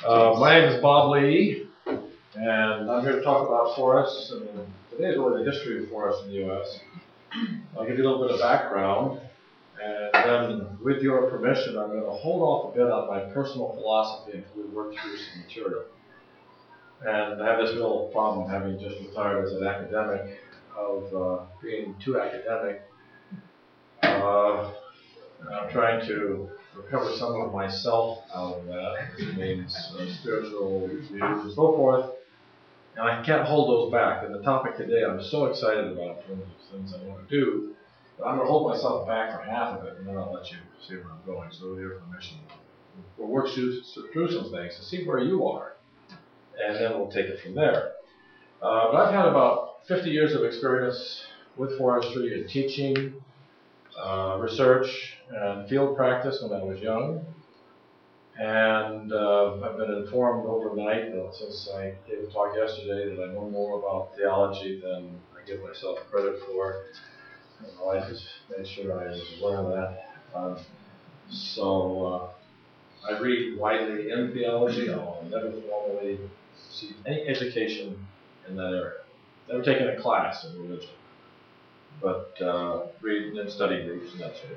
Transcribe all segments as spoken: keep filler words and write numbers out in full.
Uh, my name is Bob Lee, and I'm here to talk about forests. And today is really the history of forests in the U S I'll give you a little bit of background, and then, with your permission, I'm going to hold off a bit on my personal philosophy until we work through some material. And I have this real problem, having just retired as an academic, of uh, being too academic. Uh, I'm trying to recover some of myself out of that, which means uh, spiritual views and so forth. And I can't hold those back. And the topic today, I'm so excited about in terms of things I want to do, but I'm going to hold myself back for half of it, and then I'll let you see where I'm going. So, with your permission, we'll work through, through some things to see where you are, and then we'll take it from there. Uh, but I've had about fifty years of experience with forestry and teaching, uh, research, and field practice when I was young. And uh, I've been informed overnight that since I gave a talk yesterday that I know more about theology than I give myself credit for. And my wife has made sure I was aware of that. Um, so uh, I read widely in theology. I'll never formally receive any education in that area. Never taken a class in religion, but uh, read in study groups and that sort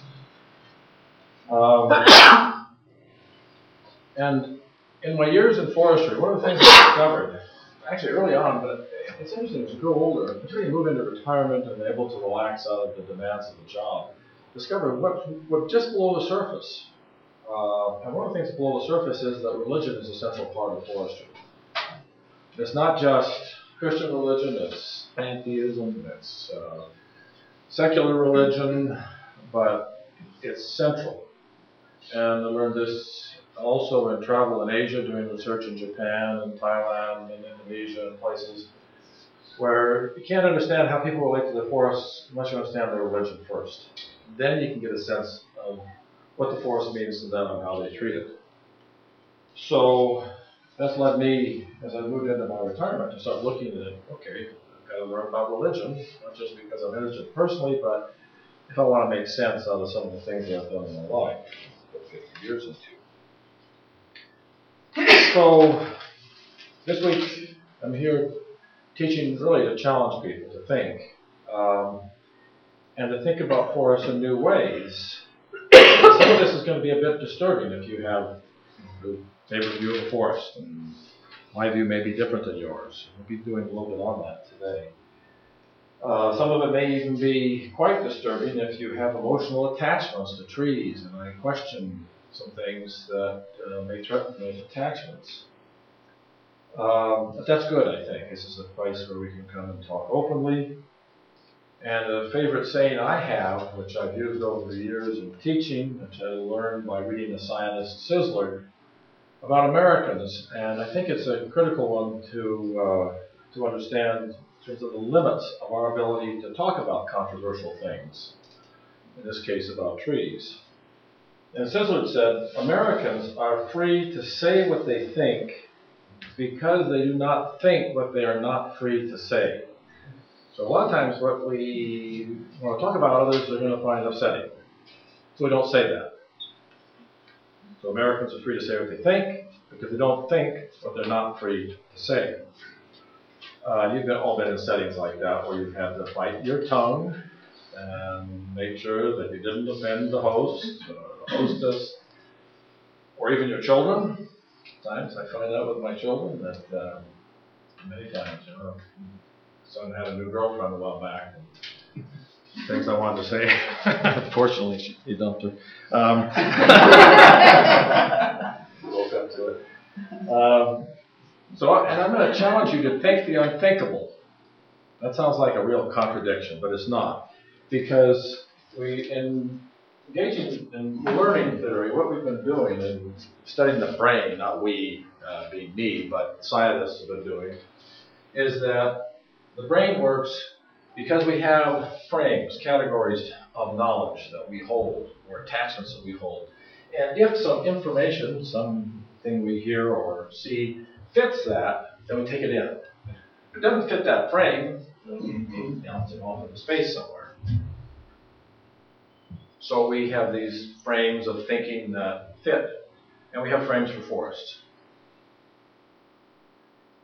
of thing. Um, And in my years in forestry, one of the things I discovered, actually early on, but it's interesting, as you grow older, until you move into retirement and able to relax out of the demands of the job, discover what, what just below the surface. Uh, and one of the things below the surface is that religion is a central part of forestry. It's not just Christian religion, it's pantheism, it's uh, secular religion, but it's central. And I learned this also in travel in Asia, doing research in Japan and Thailand and Indonesia and places where you can't understand how people relate to the forests unless you understand their religion first. Then you can get a sense of what the forest means to them and how they treat it. So that's led me, as I moved into my retirement, to start looking at it. Okay, I've got to learn about religion, not just because I'm interested personally, but if I want to make sense out of some of the things that I've done in my life, put fifty years into. So, this week I'm here teaching really to challenge people to think, um, and to think about forests in new ways. Some of this is going to be a bit disturbing if you have a favorite view of a forest, and my view may be different than yours. We'll be doing a little bit on that today. Uh, some of it may even be quite disturbing if you have emotional attachments to trees, and I question some things that uh, may threaten those attachments. Um, but that's good, I think. This is a place where we can come and talk openly. And a favorite saying I have, which I've used over the years in teaching, which I learned by reading the Zionist Sizzler about Americans, and I think it's a critical one to uh, to understand in terms of the limits of our ability to talk about controversial things, in this case about trees. And Sizzler said, Americans are free to say what they think because they do not think what they are not free to say. So a lot of times what we want to talk about others are going to find upsetting. So we don't say that. So Americans are free to say what they think because they don't think what they're not free to say. Uh, you've been, all been in settings like that where you've had to bite your tongue and make sure that you didn't offend the host or the hostess or even your children. Sometimes I find out with my children that um, many times, you know, son had a new girlfriend a while back. And things I wanted to say. Unfortunately, she, he dumped her. Um, woke up to it. Um, so, and I'm going to challenge you to think the unthinkable. That sounds like a real contradiction, but it's not, because we in engaging in learning theory, what we've been doing in studying the brain, not we uh, being me, but scientists have been doing, is that the brain works because we have frames, categories of knowledge that we hold, or attachments that we hold. And if some information, something we hear or see fits that, then we take it in. If it doesn't fit that frame, then we bounce it off into space somewhere. So we have these frames of thinking that fit, and we have frames for forests.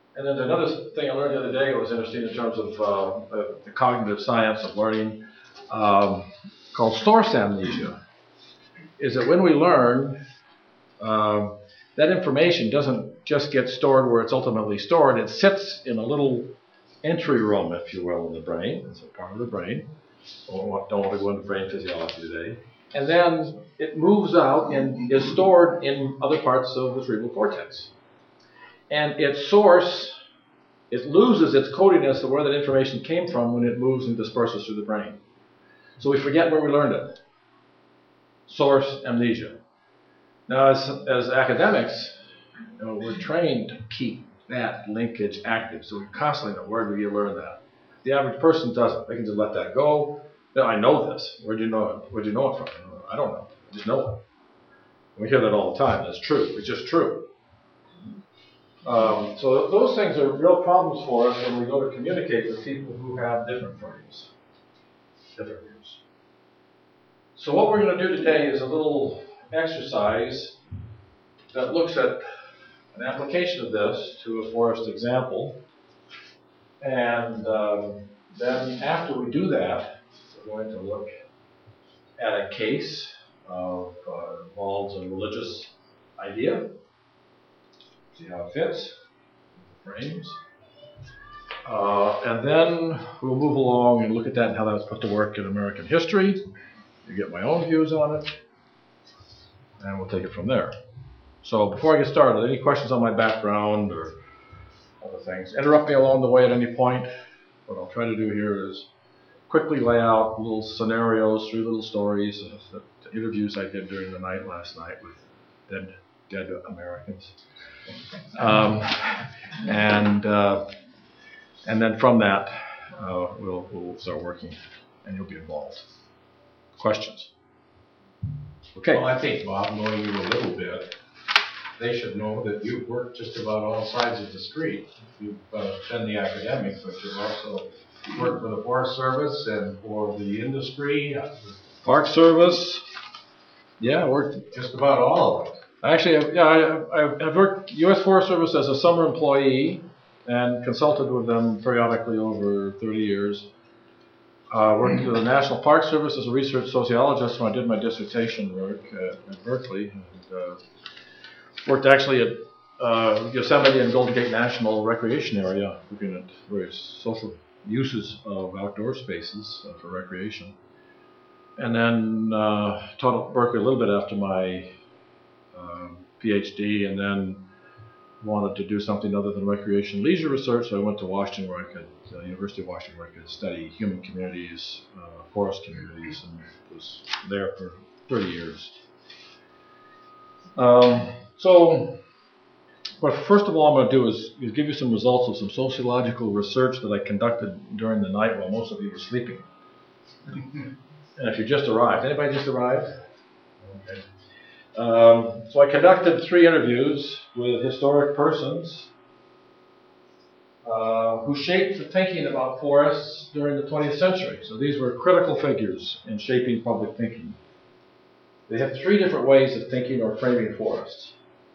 And then another thing I learned the other day, it was interesting in terms of uh, the, the cognitive science of learning, um, called source amnesia, is that when we learn, uh, that information doesn't just get stored where it's ultimately stored. It sits in a little entry room, if you will, in the brain. It's a part of the brain. Don't want, don't want to go into brain physiology today. And then it moves out and is stored in other parts of the cerebral cortex. And its source, it loses its coding as to where that information came from when it moves and disperses through the brain. So we forget where we learned it. Source amnesia. Now, as, as academics, you know, we're trained to keep that linkage active. So we constantly know, where do you learn that? The average person doesn't. They can just let that go. No, I know this. Where do you know it? Where do you know it from? I don't know. I just know it. We hear that all the time. That's true. It's just true. Um, so th those things are real problems for us when we go to communicate with people who have different views. Different views. So what we're going to do today is a little exercise that looks at an application of this to a forest example. And um, then after we do that, we're going to look at a case of uh, involves a religious idea. See how it fits, frames. Uh, and then we'll move along and look at that and how that was put to work in American history. You get my own views on it. And we'll take it from there. So before I get started, any questions on my background or other things? Interrupt me along the way at any point. What I'll try to do here is quickly lay out little scenarios, three little stories, of the interviews I did during the night last night with dead, dead Americans. Um, and uh, and then from that, uh, we'll, we'll start working, and you'll be involved. Questions? Okay. Well, I think, Bob, knowing you a little bit, they should know that you've worked just about all sides of the street. You've uh, been the academic, but you've also worked for the Forest Service and for the industry. Park Service. Yeah, I worked just about all of it. Actually, yeah, I, I've worked U S Forest Service as a summer employee and consulted with them periodically over thirty years. I uh, worked for the National Park Service as a research sociologist when I did my dissertation work at, at Berkeley. And, uh, worked actually at uh, Yosemite and Golden Gate National Recreation Area, looking at various social uses of outdoor spaces uh, for recreation. And then uh, taught at Berkeley a little bit after my um, PhD, and then wanted to do something other than recreation leisure research, so I went to Washington, where I could, uh, University of Washington, where I could study human communities, uh, forest communities, and was there for thirty years. Um, so, what first of all I'm going to do is, is give you some results of some sociological research that I conducted during the night while most of you were sleeping. And if you just arrived, anybody just arrived? Okay. Um, so I conducted three interviews with historic persons uh, who shaped the thinking about forests during the twentieth century. So these were critical figures in shaping public thinking. They have three different ways of thinking or framing forests.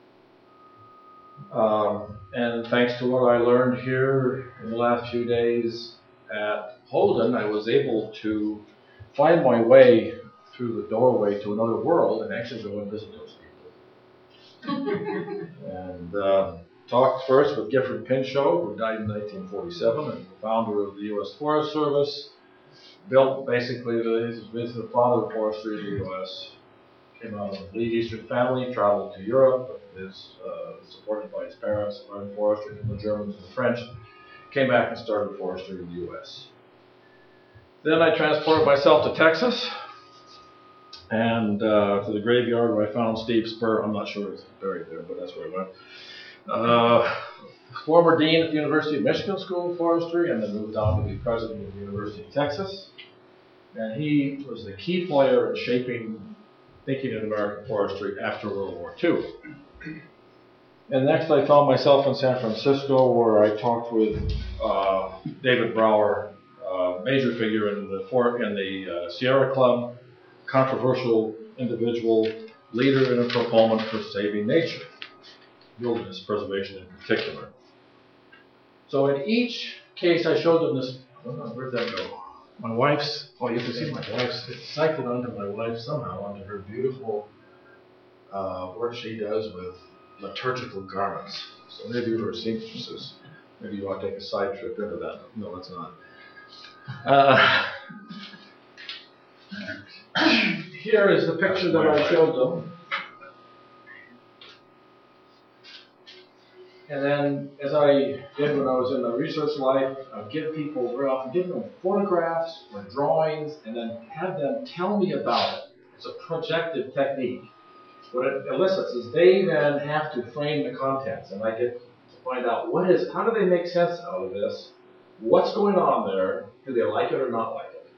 Um, and thanks to what I learned here in the last few days at Holden, I was able to find my way through the doorway to another world and actually go and visit those people. and uh, talked first with Gifford Pinchot, who died in nineteen forty-seven, and the founder of the U S Forest Service. Built basically, the, he's the father of forestry in the U S Came out of a elite Eastern family, traveled to Europe, is uh, supported by his parents, learned forestry from the Germans and the French, came back and started forestry in the U S Then I transported myself to Texas, and uh, to the graveyard where I found Steve Spur. I'm not sure it's buried there, but that's where I went. Uh, former dean at the University of Michigan School of Forestry, and then moved on to be president of the University of Texas. And he was the key player in shaping thinking in American forestry after World War Two. And next I found myself in San Francisco, where I talked with uh, David Brower, a major figure in the, for in the uh, Sierra Club, controversial individual, leader and a proponent for saving nature, wilderness preservation in particular. So in each case, I showed them this. Oh, where'd that go? My wife's. Oh, you can see my wife's. It cycled onto my wife somehow onto her beautiful uh, work she does with liturgical garments. So maybe you were seamstresses. Maybe you want to take a side trip into that. No, it's not. Uh, here is the picture that I showed them. And then, as I did when I was in the research life, I'd give people, very often give them photographs or drawings, and then have them tell me about it. It's a projective technique. What it elicits is they then have to frame the contents, and I get to find out what is, how do they make sense out of this? What's going on there? Do they like it or not like it?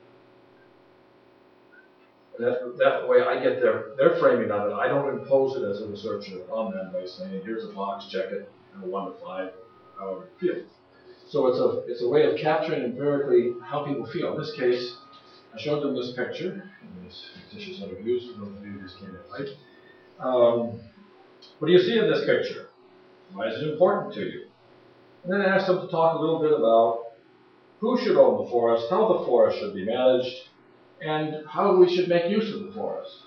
And that, that way I get their, their framing of it. I don't impose it as a researcher on them by saying, here's a box, check it. One to five, however you feel. So it's a it's a way of capturing empirically how people feel. In this case, I showed them this picture. And this fictitious interviews for those of you who just came in late. Um, what do you see in this picture? Why is it important to you? And then I asked them to talk a little bit about who should own the forest, how the forest should be managed, and how we should make use of the forest.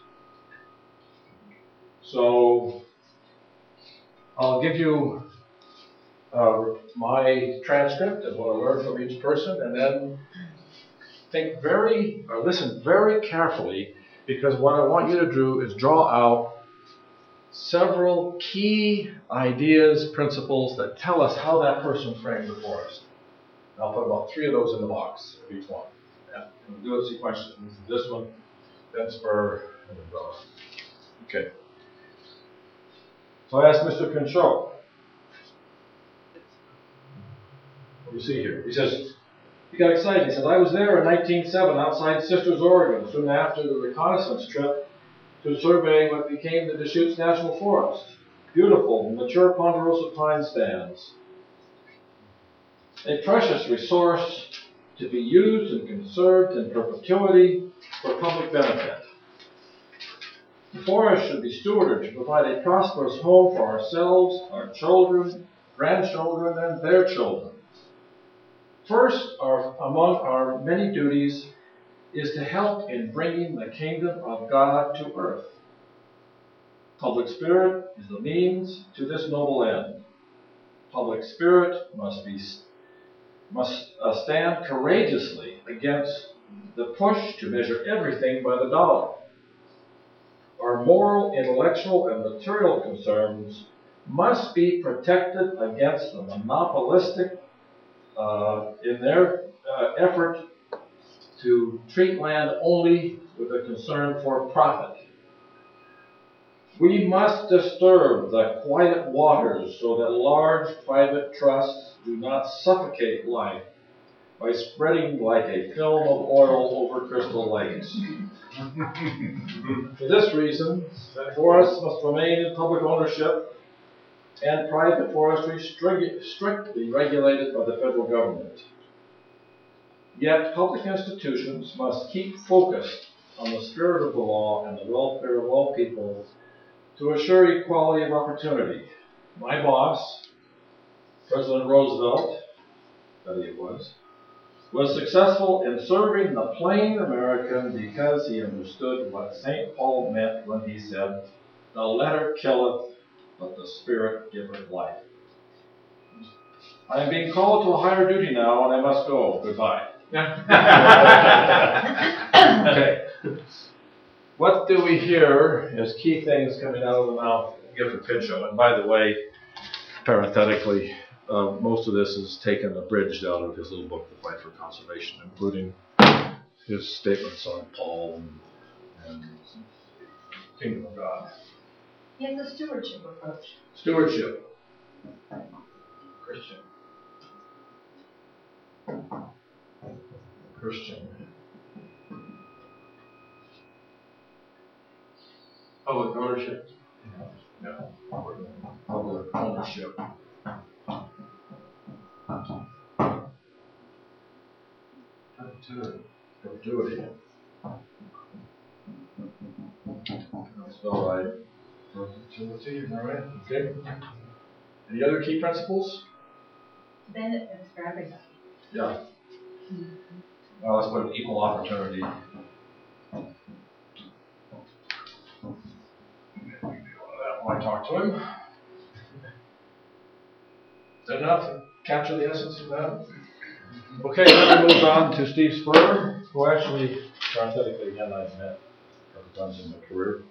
So I'll give you Uh, my transcript of what I learned from each person, and then think very, or listen very carefully, because what I want you to do is draw out several key ideas, principles that tell us how that person framed the forest. And I'll put about three of those in the box of each one. Yeah. We'll do it sequentially. This one, then spur, and then umbrella. Okay. So I asked Mister Pinchot. What do you see here? He says, he got excited. He said, I was there in nineteen oh seven outside Sisters, Oregon, soon after the reconnaissance trip to survey what became the Deschutes National Forest. Beautiful, mature ponderosa pine stands. A precious resource to be used and conserved in perpetuity for public benefit. The forest should be stewarded to provide a prosperous home for ourselves, our children, grandchildren, and their children. First, our, among our many duties is to help in bringing the kingdom of God to earth. Public spirit is the means to this noble end. Public spirit must be must uh, stand courageously against the push to measure everything by the dollar. Our moral, intellectual, and material concerns must be protected against the monopolistic Uh, in their uh, effort to treat land only with a concern for profit. We must disturb the quiet waters so that large private trusts do not suffocate life by spreading like a film of oil over crystal lakes. For this reason, forests must remain in public ownership and private forestry strictly regulated by the federal government. Yet public institutions must keep focused on the spirit of the law and the welfare of all people to assure equality of opportunity. My boss, President Roosevelt, that he was, was successful in serving the plain American because he understood what Saint Paul meant when he said, the letter killeth, but the Spirit giveth life. I am being called to a higher duty now, and I must go. Goodbye. Okay. What do we hear as key things coming out of the mouth of Gifford Pinchot? And by the way, parenthetically, uh, most of this is taken abridged out of his little book, The Fight for Conservation, including his statements on Paul and, and Kingdom of God. He has a stewardship approach. Stewardship. Christian. Christian. Public ownership. Yeah. Yeah. Public ownership. Perpetuity. Perpetuity. That's all right. Perpetuity, all right? Okay. Any other key principles? benefits for everybody. Yeah. Well, let's put an equal opportunity. When I talk to him. Is that enough to capture the essence of that? Okay, then we move on to Steve Spur, who actually, parenthetically again, I've met a couple times in my career.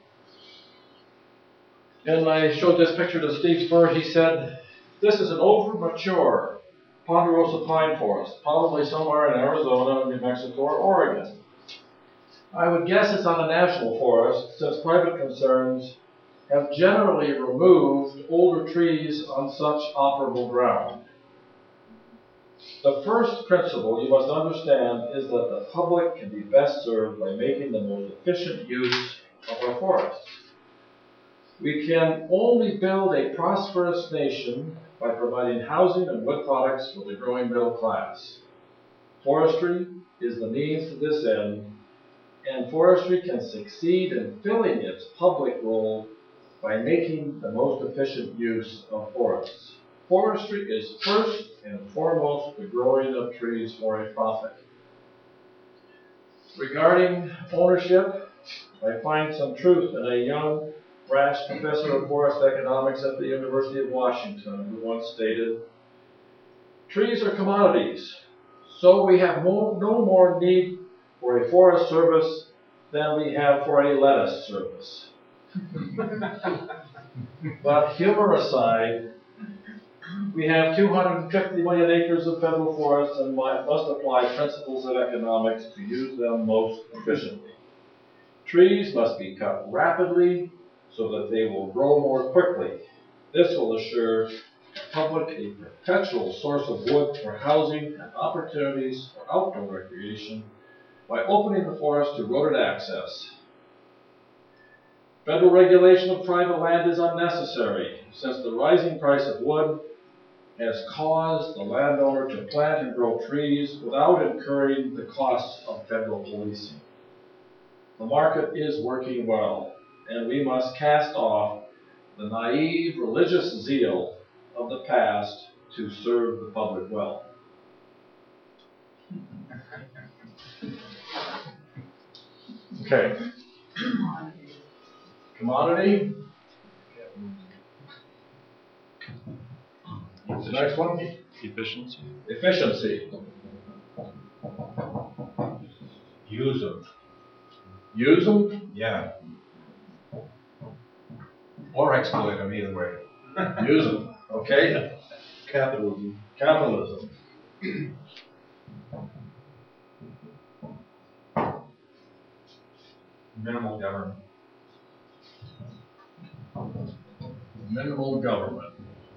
And I showed this picture to Steve Spur. He said, "This is an over-mature ponderosa pine forest, probably somewhere in Arizona, New Mexico, or Oregon. I would guess it's on a national forest, since private concerns have generally removed older trees on such operable ground. The first principle you must understand is that the public can be best served by making the most efficient use of our forests. We can only build a prosperous nation by providing housing and wood products for the growing middle class. Forestry is the means to this end, and forestry can succeed in filling its public role by making the most efficient use of forests. Forestry is first and foremost the growing of trees for a profit." Regarding ownership, I find some truth in a young, brash professor of forest economics at the University of Washington who once stated, "Trees are commodities, so we have mo- no more need for a forest service than we have for a lettuce service." But humor aside, we have two hundred fifty million acres of federal forests and must apply principles of economics to use them most efficiently. Trees must be cut rapidly so that they will grow more quickly. This will assure the public a perpetual source of wood for housing and opportunities for outdoor recreation by opening the forest to roaded access. Federal regulation of private land is unnecessary, since the rising price of wood has caused the landowner to plant and grow trees without incurring the costs of federal policing. The market is working well, and we must cast off the naive religious zeal of the past to serve the public well. Okay. Commodity. What's the next one? Efficiency. Efficiency. Use them. Use them? Yeah. Or exploit them, either way. Use them. Okay. Capitalism. Capitalism. Minimal government. Minimal government.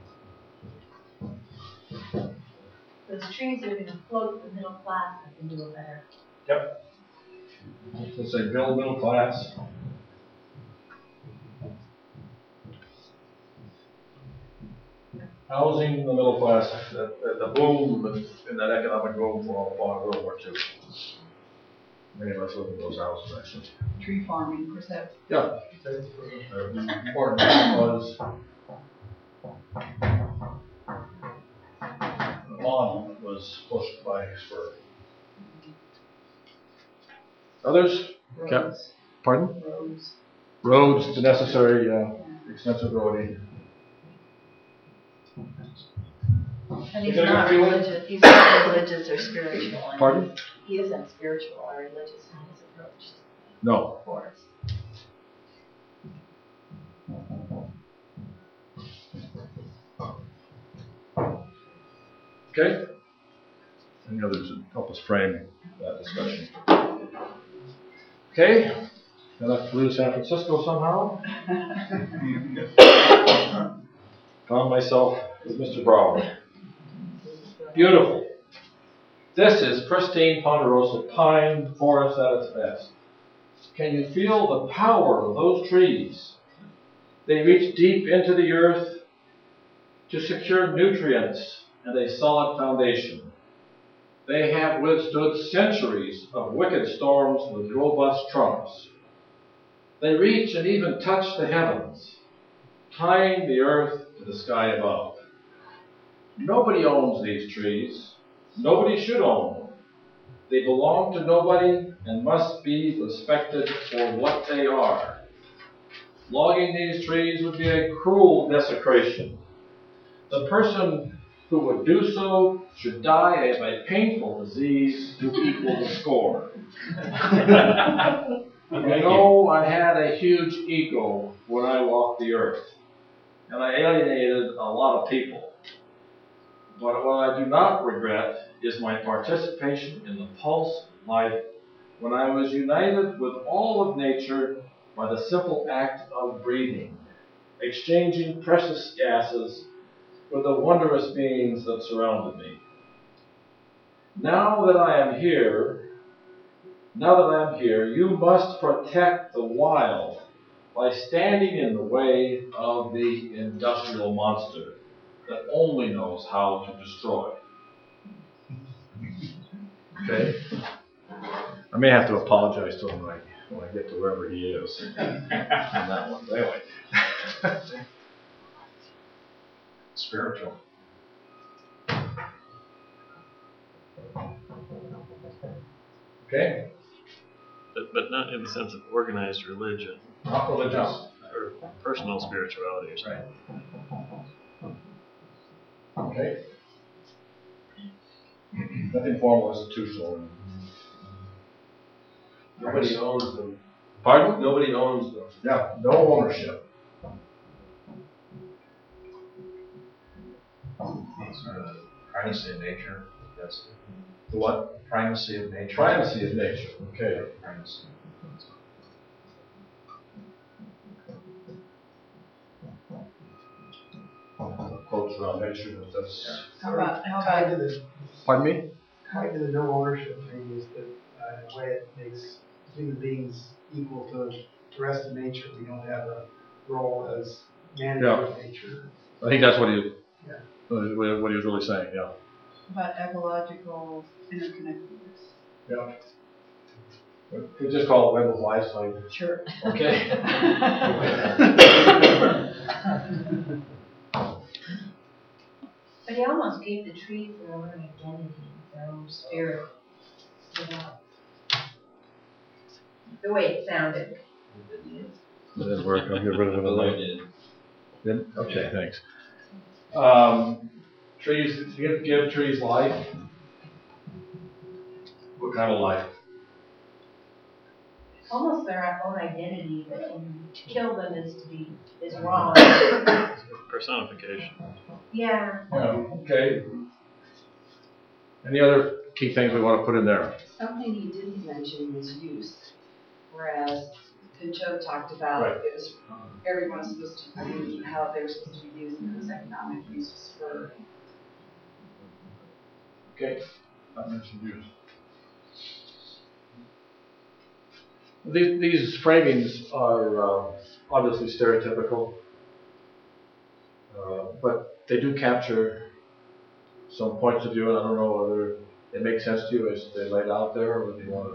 Those trees are going to float the middle class if they do it better. Yep. Let's say build middle class. Housing the middle class, the, the boom in that economic boom for World War Two. Many of us live in those houses, actually. Tree farming, of course, that Yeah. The important was the lawn was pushed by Spur. Others? roads, Pardon? roads. Roads, the necessary uh, extensive roading. And he's Is there not a feeling? religious, he's not religious or spiritual. and Pardon? He isn't spiritual or religious in his approach to No. the forest. Okay? Any others that help us frame that discussion? Okay? Enough flew to San Francisco somehow. Found myself with Mister Brower. Beautiful. This is pristine ponderosa pine forest at its best. Can you feel the power of those trees? They reach deep into the earth to secure nutrients and a solid foundation. They have withstood centuries of wicked storms with robust trunks. They reach and even touch the heavens, tying the earth to the sky above. Nobody owns these trees. Nobody should own them. They belong to nobody and must be respected for what they are. Logging these trees would be a cruel desecration. The person who would do so should die of a painful disease to equal the score. You know, I had a huge ego when I walked the earth, and I alienated a lot of people. But what I do not regret is my participation in the pulse of life when I was united with all of nature by the simple act of breathing, exchanging precious gases with the wondrous beings that surrounded me. Now that I am here, now that I am here, you must protect the wild by standing in the way of the industrial monster that only knows how to destroy. Okay? I may have to apologize to him when I, when I get to wherever he is on that one. But anyway. Spiritual. Okay? But, but not in the sense of organized religion Not religious. or personal spirituality or something. Right. Okay. Nothing formal, institutional. Nobody owns them. Pardon? Nobody owns them. Yeah, no ownership. Sort of primacy of nature. That's The what? primacy of nature. Primacy of nature. Okay. Primacy. Quotes around nature, but that's. How about, how Tied about, to the, Pardon me? tied to the no ownership thing is that, uh, in a way it makes human beings equal to the rest of nature. We don't have a role as manager of nature. I think that's what he, Yeah. what he was really saying, yeah. about ecological interconnectedness? Yeah. We just call it web of life, like, Sure. okay. But he almost gave the trees their own identity, their own spirit. You know, the way it sounded. That didn't work, I'll get rid of it. Although it did. Did? Okay, thanks. Um, trees, give, give trees life. What kind of life? Almost their own identity, but to kill them is to be, is wrong. Personification. Yeah. Yeah, okay. Any other key things we want to put in there? Something you didn't mention was use, whereas Pinchot talked about Right. it was everyone was supposed to be how they were supposed to be used and those economic uses for. Okay. I mentioned use. These, these framings are uh, obviously stereotypical, uh, but they do capture some points of view, and I don't know whether they make sense to you as they laid out there, or whether you want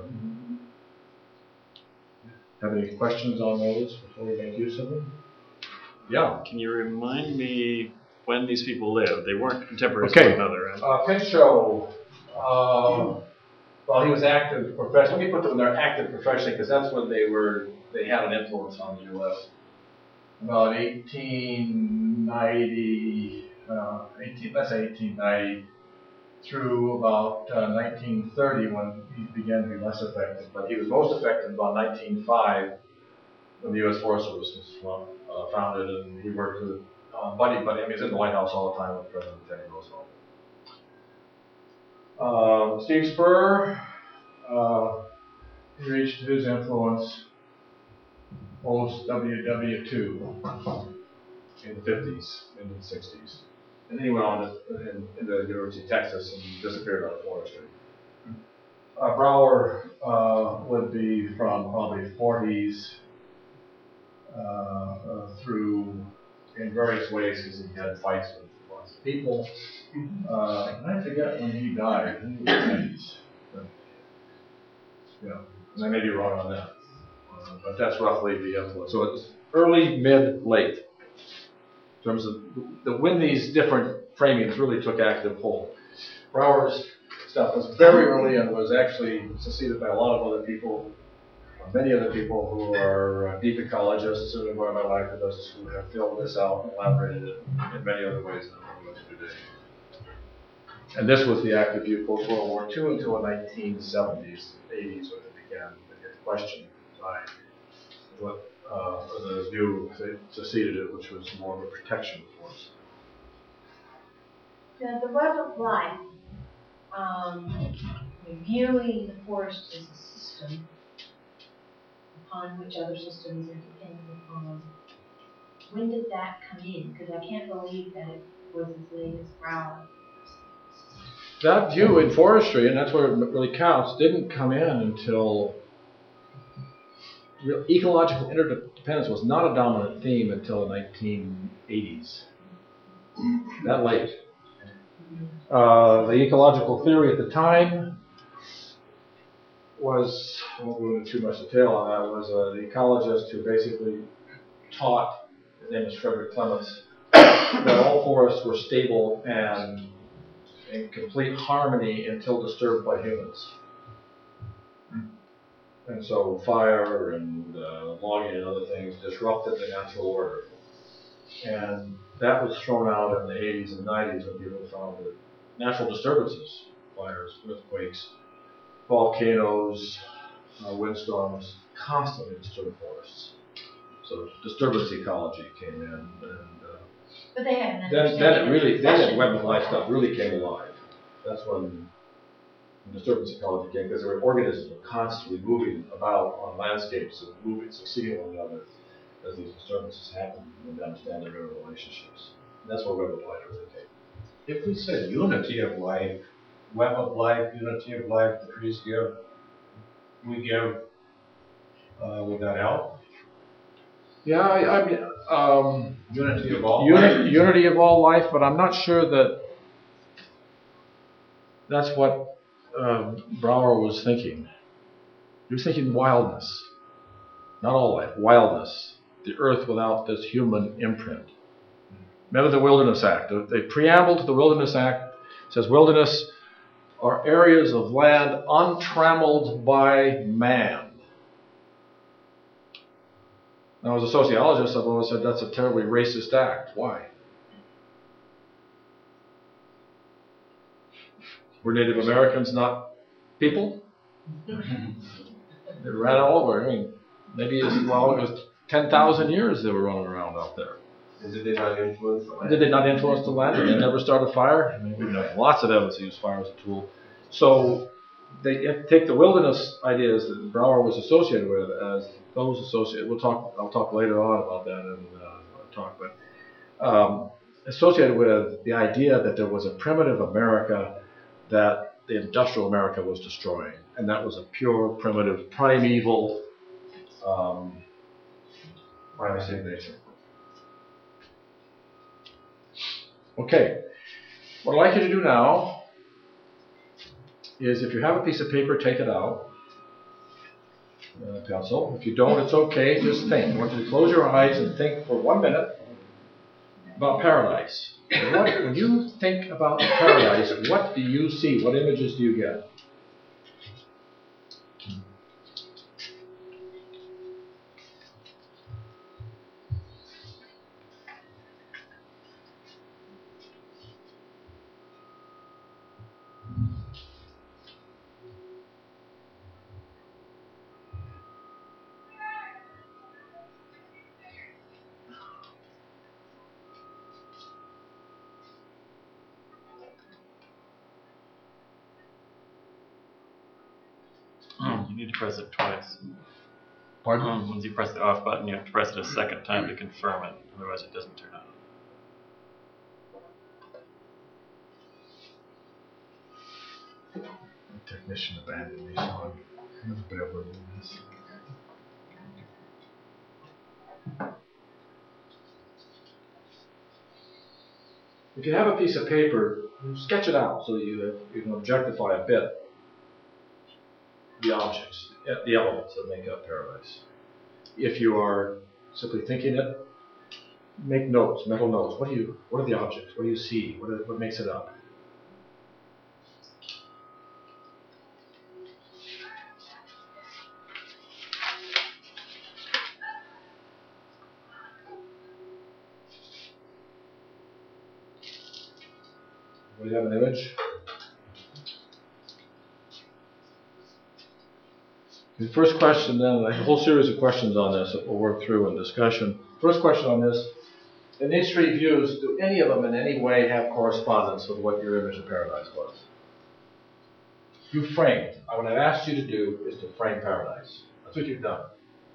to have any questions on those before we make use of them. Yeah. Can you remind me when these people lived? They weren't contemporaries Okay. of one another, right? Uh, Pinchot, uh, well, he was active professionally. Let me put them in their active professionally because that's when they were, they had an influence on the U S. About eighteen ninety, uh, eighteen, let's say eighteen ninety through about uh, nineteen thirty when he began to be less effective. But he was most effective about nineteen oh five when the U S Forest Service was uh, founded, and he worked with uh, Buddy Buddy. I mean, he was in the White House all the time with President Teddy Roosevelt. Uh, Steve Spur, uh, he reached his influence post W W two in the fifties, in the sixties. And then he went on to, in, in the University of Texas and disappeared out of forestry. Uh, Brower uh, would be from probably forties uh, uh, through in various ways because he had fights with lots of people. Uh, and I forget when he died. I think it was the nineties. But, yeah, and I may be wrong on that. Uh, but that's roughly the influence. So it's early, mid, late. in terms of the, when these different framings really took active hold. Brower's stuff was very early and was actually succeeded by a lot of other people, many other people who are uh, deep ecologists and environmental activists who have filled this out and elaborated it in many other ways than I'm going to today. And this was the active view post World War Two until the nineteen seventies, eighties, when it began to get questioned by what uh, the view that succeeded it, which was more of a protection force. Now, the web of life, um, viewing the forest as a system upon which other systems are dependent upon, when did that come in? Because I can't believe that it was as late as Brower. That view in forestry, and that's where it really counts, didn't come in until real ecological interdependence was not a dominant theme until the nineteen eighties. That late. Uh, the ecological theory at the time was, I won't go into too much detail on that, was uh, the ecologist who basically taught, his name is Frederick Clements, that all forests were stable and in complete harmony until disturbed by humans. And so fire and uh, logging and other things disrupted the natural order. And that was thrown out in the eighties and nineties when people found that natural disturbances, fires, earthquakes, volcanoes, uh, windstorms, constantly disturb forests. So disturbance ecology came in, and uh, But they had an then, then it understanding really, of then succession. the web of life stuff really came alive. That's when disturbance ecology came, because there were organisms were constantly moving about on landscapes and moving, succeeding one another as these disturbances happened, and understand their relationships. And that's where web of life really came. If we said unity of life, web of life, unity of life, the trees give, we give, uh, would that help? Yeah, I, I mean, um, Unity of all unity, life? unity of all life, but I'm not sure that that's what uh, Brower was thinking. He was thinking wildness, not all life, wildness, the earth without this human imprint. Remember the Wilderness Act. The, the preamble to the Wilderness Act says wilderness are areas of land untrammeled by man. Now, as a sociologist, I've always said that's a terribly racist act. Why? Were Native Americans not people? They ran all over. I mean, maybe as long as ten thousand years they were running around out there. And did they not influence the land? Did they not influence the land? Did they never start a fire? I mean, we have lots of evidence to use fire as a tool. So they take the wilderness ideas that Brower was associated with as those associated. We'll talk. I'll talk later on about that in uh, talk, but um, associated with the idea that there was a primitive America that the industrial America was destroying, and that was a pure, primitive, primeval um, primacy of nature. Okay, what I'd like you to do now is, if you have a piece of paper, take it out, uh, pencil. If you don't, it's okay, just think. I want you to close your eyes and think for one minute about paradise. What, when you think about paradise, what do you see? What images do you get? You need to press it twice. Pardon? Once you press the off button, you have to press it a second time to confirm it. Otherwise, it doesn't turn on. The technician abandoned me, so I'm never been able to do this. If you have a piece of paper, sketch it out so that you, you can objectify a bit the objects, the elements that make up paradise. If you are simply thinking it, make notes, mental notes. What do you, what are the objects? What do you see? What, are, what makes it up? Do you have an image? The first question then, a whole series of questions on this that we'll work through in discussion. First question on this, in these three views, do any of them in any way have correspondence with what your image of paradise was? You framed. What I've asked you to do is to frame paradise. That's what you've done.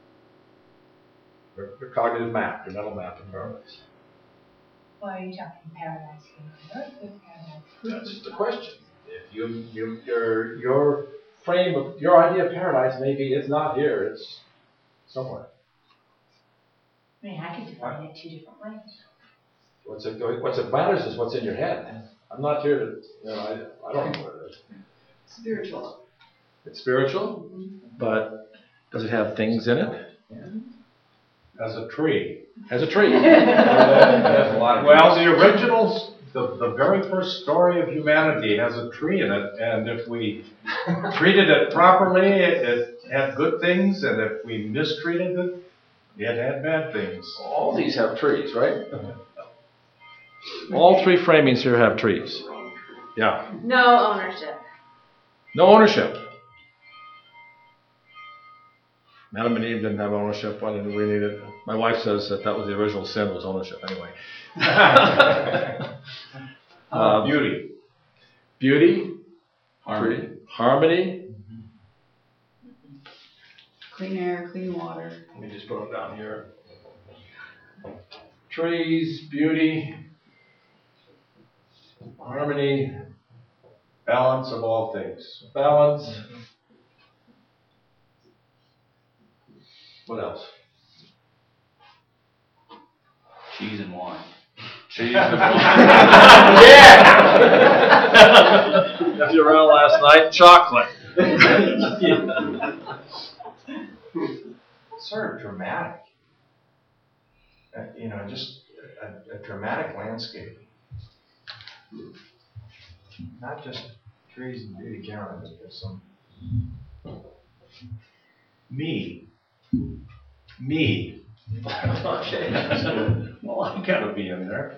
Your, your cognitive map, your mental map of paradise. Why are you talking paradise here? Earth or paradise? That's just a question. If you, you, your, your frame of, your idea of paradise maybe it's not here, it's somewhere. I mean, I could define it two different ways. What's it, what's it matters is what's in your head. I'm not here to, you know, I, I don't know what it is. Spiritual. It's spiritual, but does it have things in it? As a tree. Has a tree. Has a lot of well, the originals, the, the very first story of humanity has a tree in it, and if we treated it properly, it, it had good things, and if we mistreated it, it had bad things. All these have trees, right? All three framings here have trees. Yeah. No ownership. No ownership. Adam and Eve didn't have ownership. Why didn't we need it? My wife says that that was the original sin, was ownership. Anyway. uh, beauty. Beauty. Harmony. Tree. Harmony. Clean air, clean water. Let me just put them down here. Trees, beauty, harmony, balance of all things. balance. What else? Cheese and wine. Cheese and wine. Yeah! If you were around last night, chocolate. Sort of dramatic. Uh, you know, just a, a dramatic landscape. Not just trees and beauty counted, but there's some. Me. Me. Okay. Well, I gotta be in there.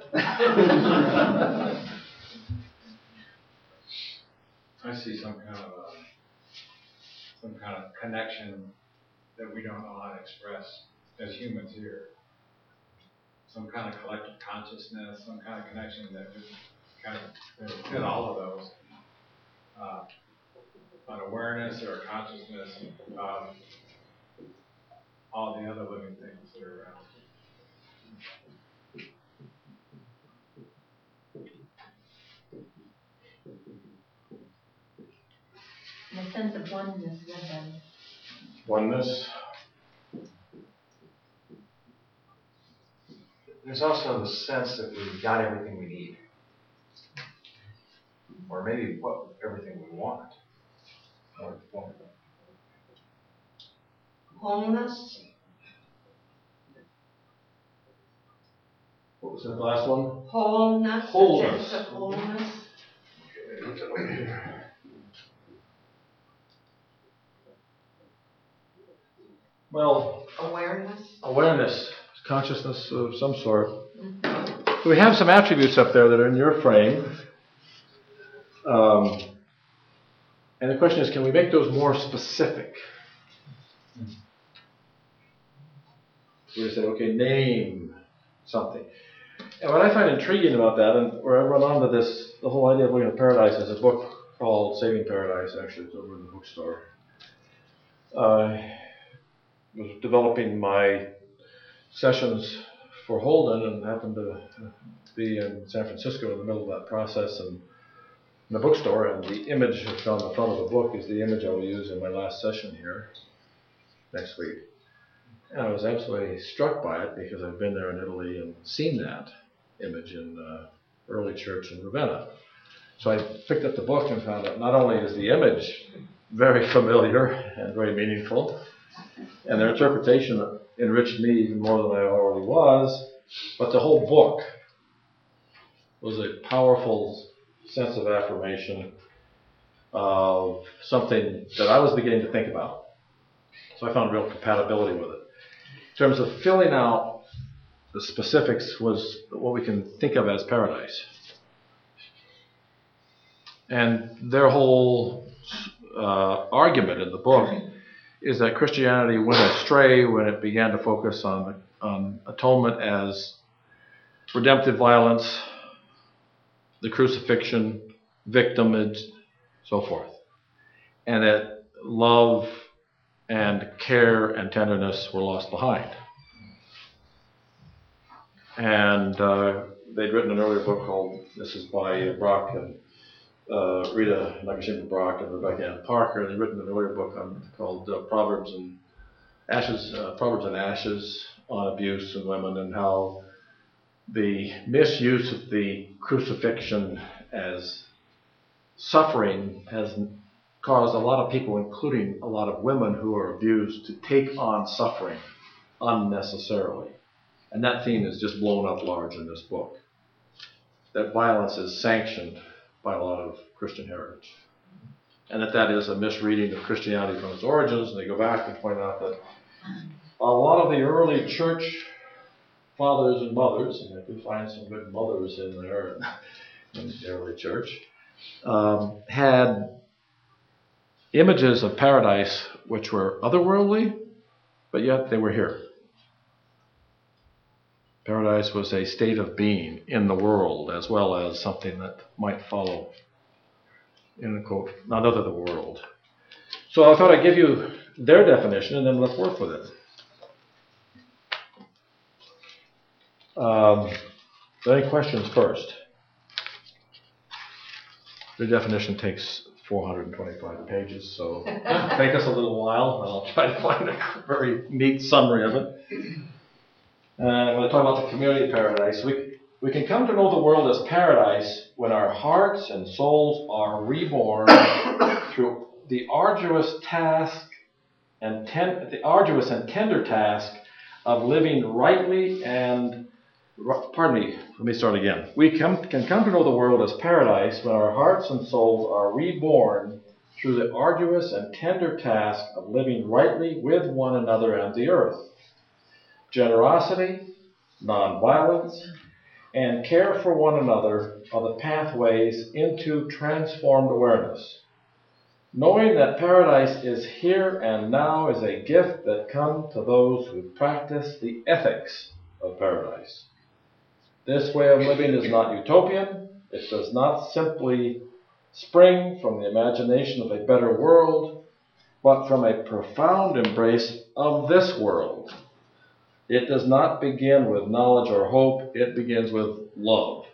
I see some kind of a, some kind of connection that we don't know how to express as humans here. Some kind of collective consciousness, some kind of connection that would kind of fit all of those. Uh, an awareness or a consciousness of all the other living things that are around. And a sense of oneness with them. Oneness. There's also the sense that we've got everything we need. Or maybe what everything we want. Or, or, Wholeness. What was the last one? Wholeness. Wholeness. Sense of wholeness. Well, Awareness. awareness, consciousness of some sort. Mm-hmm. We have some attributes up there that are in your frame. Um, and the question is, can we make those more specific? We say, okay, name something. And what I find intriguing about that, and where I run onto this, the whole idea of looking at paradise, is a book called Saving Paradise. Actually, it's over in the bookstore. Uh, was developing my sessions for Holden and happened to be in San Francisco in the middle of that process and in the bookstore, and the image that's on the front of the book is the image I will use in my last session here next week. And I was absolutely struck by it because I've been there in Italy and seen that image in uh, early church in Ravenna. So I picked up the book and found out not only is the image very familiar and very meaningful, and their interpretation enriched me even more than I already was, But the whole book was a powerful sense of affirmation of something that I was beginning to think about. So I found real compatibility with it. In terms of filling out the specifics was what we can think of as paradise. And their whole uh, argument in the book is that Christianity went astray when it began to focus on, on atonement as redemptive violence, the crucifixion, victimage, so forth. And that love and care and tenderness were lost behind. And uh, they'd written an earlier book called, this is by Brock and uh, Rita Nakashima Brock and Rebecca Ann Parker. They'd written an earlier book on, called uh, Proverbs and Ashes, uh, Proverbs and Ashes on abuse and women, and how the misuse of the crucifixion as suffering has caused a lot of people, including a lot of women who are abused, to take on suffering unnecessarily. And that theme is just blown up large in this book. That violence is sanctioned by a lot of Christian heritage. And that that is a misreading of Christianity from its origins. And they go back and point out that a lot of the early church fathers and mothers, and I do find some good mothers in there in the early church, um, had images of paradise which were otherworldly, but yet they were here. Paradise was a state of being in the world, as well as something that might follow, in a quote, not other the world. So I thought I'd give you their definition, and then let's work with it. Um, any questions first? The definition takes four hundred twenty-five pages, so it'll take us a little while, and I'll try to find a very neat summary of it. And when I talk about the community paradise, we, we can come to know the world as paradise when our hearts and souls are reborn through the arduous task and ten, the arduous and tender task of living rightly and Pardon me, let me start again. We come, can come to know the world as paradise when our hearts and souls are reborn through the arduous and tender task of living rightly with one another and the earth. Generosity, nonviolence, and care for one another are the pathways into transformed awareness. Knowing that paradise is here and now is a gift that comes to those who practice the ethics of paradise. This way of living is not utopian. It does not simply spring from the imagination of a better world, but from a profound embrace of this world. It does not begin with knowledge or hope. It begins with love.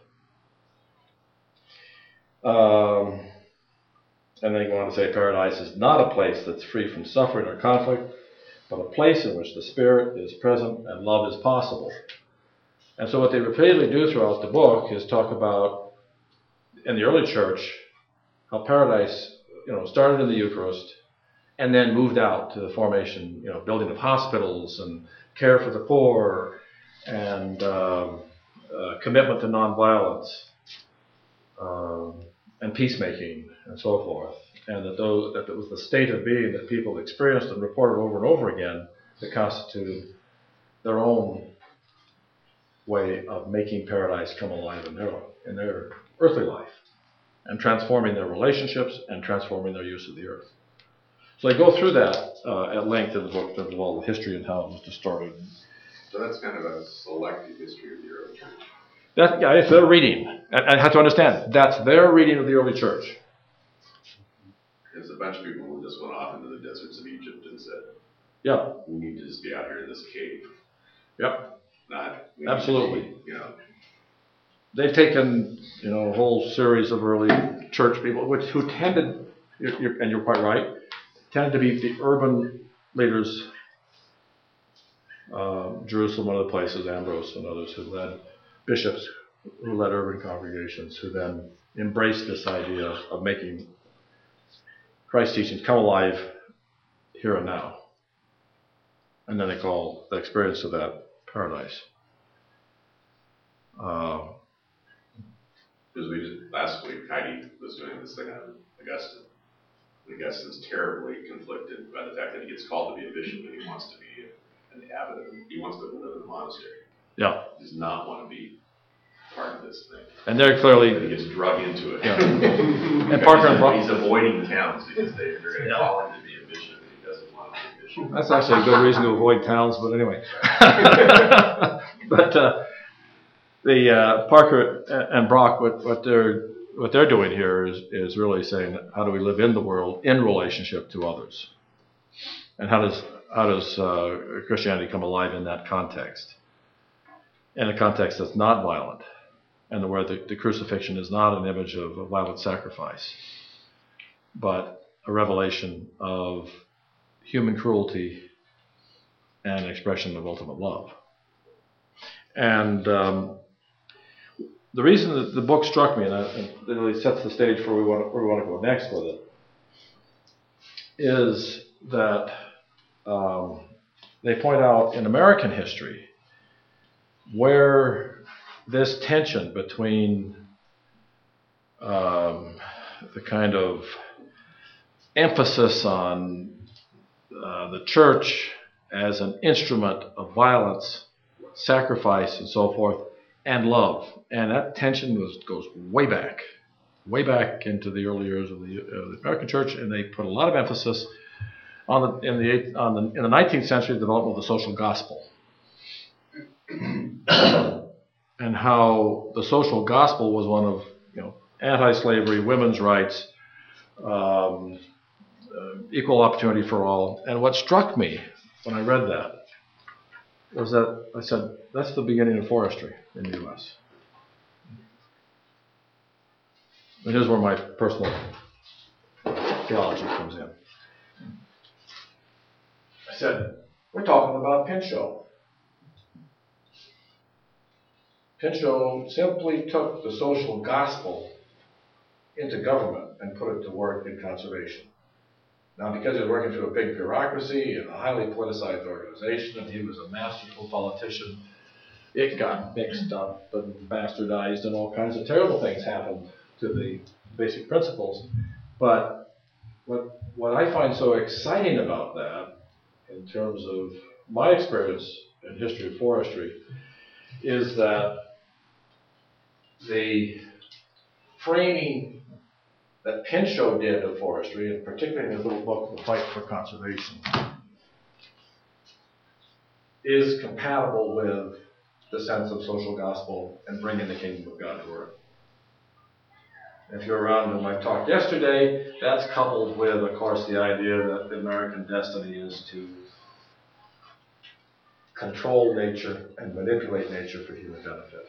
Um, and then you go on to say paradise is not a place that's free from suffering or conflict, but a place in which the Spirit is present and love is possible. And so what they repeatedly do throughout the book is talk about, in the early church, how paradise, you know, started in the Eucharist and then moved out to the formation, you know, building of hospitals and care for the poor and um, uh, commitment to nonviolence um, and peacemaking and so forth. And that, those, that it was the state of being that people experienced and reported over and over again that constituted their own way of making paradise come alive in their, in their earthly life and transforming their relationships and transforming their use of the earth. So I go through that uh, at length in the book of all the history and how it was distorted. So that's kind of a selective history of the early church. That, yeah, it's their reading. And I have to understand, that's their reading of the early church. There's a bunch of people who just went off into the deserts of Egypt and said, yeah, we need to just be out here in this cave. Yep. Not, absolutely. Be, you know. They've taken, you know, a whole series of early church people, which who tended, you're, you're, and you're quite right, tended to be the urban leaders. Uh, Jerusalem, one of the places, Ambrose and others who led bishops, who led urban congregations, who then embraced this idea of making Christ's teachings come alive here and now. And then they call the experience of that paradise. Uh, Because we just, last week Heidi was doing this thing on Augustine. Augustine's terribly conflicted by the fact that he gets called to be a bishop and he wants to be an abbot. He wants to live in a monastery. yeah, He does not want to be part of this thing. and they're clearly But he gets drug into it. Yeah. And Parker and Brock. He's avoiding towns because they, they're going to Yeah. call him to be a bishop and he doesn't want to be a bishop. That's actually a good reason to avoid towns, but anyway. But uh, the uh, Parker and Brock, what, what they're what they're doing here is is really saying, how do we live in the world in relationship to others, and how does how does uh, Christianity come alive in that context, in a context that's not violent, and where the, the crucifixion is not an image of a violent sacrifice, but a revelation of human cruelty and an expression of ultimate love. And um, the reason that the book struck me, and it really sets the stage for where we want, where we want to go next with it, is that um, they point out in American history where this tension between um, the kind of emphasis on uh, the church as an instrument of violence, sacrifice, and so forth, and love. And that tension was, goes way back, way back into the early years of the, uh, the American church, and they put a lot of emphasis on the, in, the, eighth, on the, in the nineteenth century, the development of the social gospel. And how the social gospel was one of, you know, anti-slavery, women's rights, um, uh, equal opportunity for all. And what struck me when I read that was that I said, that's the beginning of forestry in the U S. And here's where my personal theology comes in. I said, we're talking about Pinchot. Pinchot simply took the social gospel into government and put it to work in conservation. Now, because he was working through a big bureaucracy and a highly politicized organization, and he was a masterful politician, it got mixed up and bastardized, and all kinds of terrible things happened to the basic principles. But what what I find so exciting about that, in terms of my experience in history of forestry, is that the framing that Pinchot did of forestry, and particularly in his little book, The Fight for Conservation, is compatible with the sense of social gospel and bringing the kingdom of God to earth. If you're around in my talk yesterday, that's coupled with, of course, the idea that the American destiny is to control nature and manipulate nature for human benefit.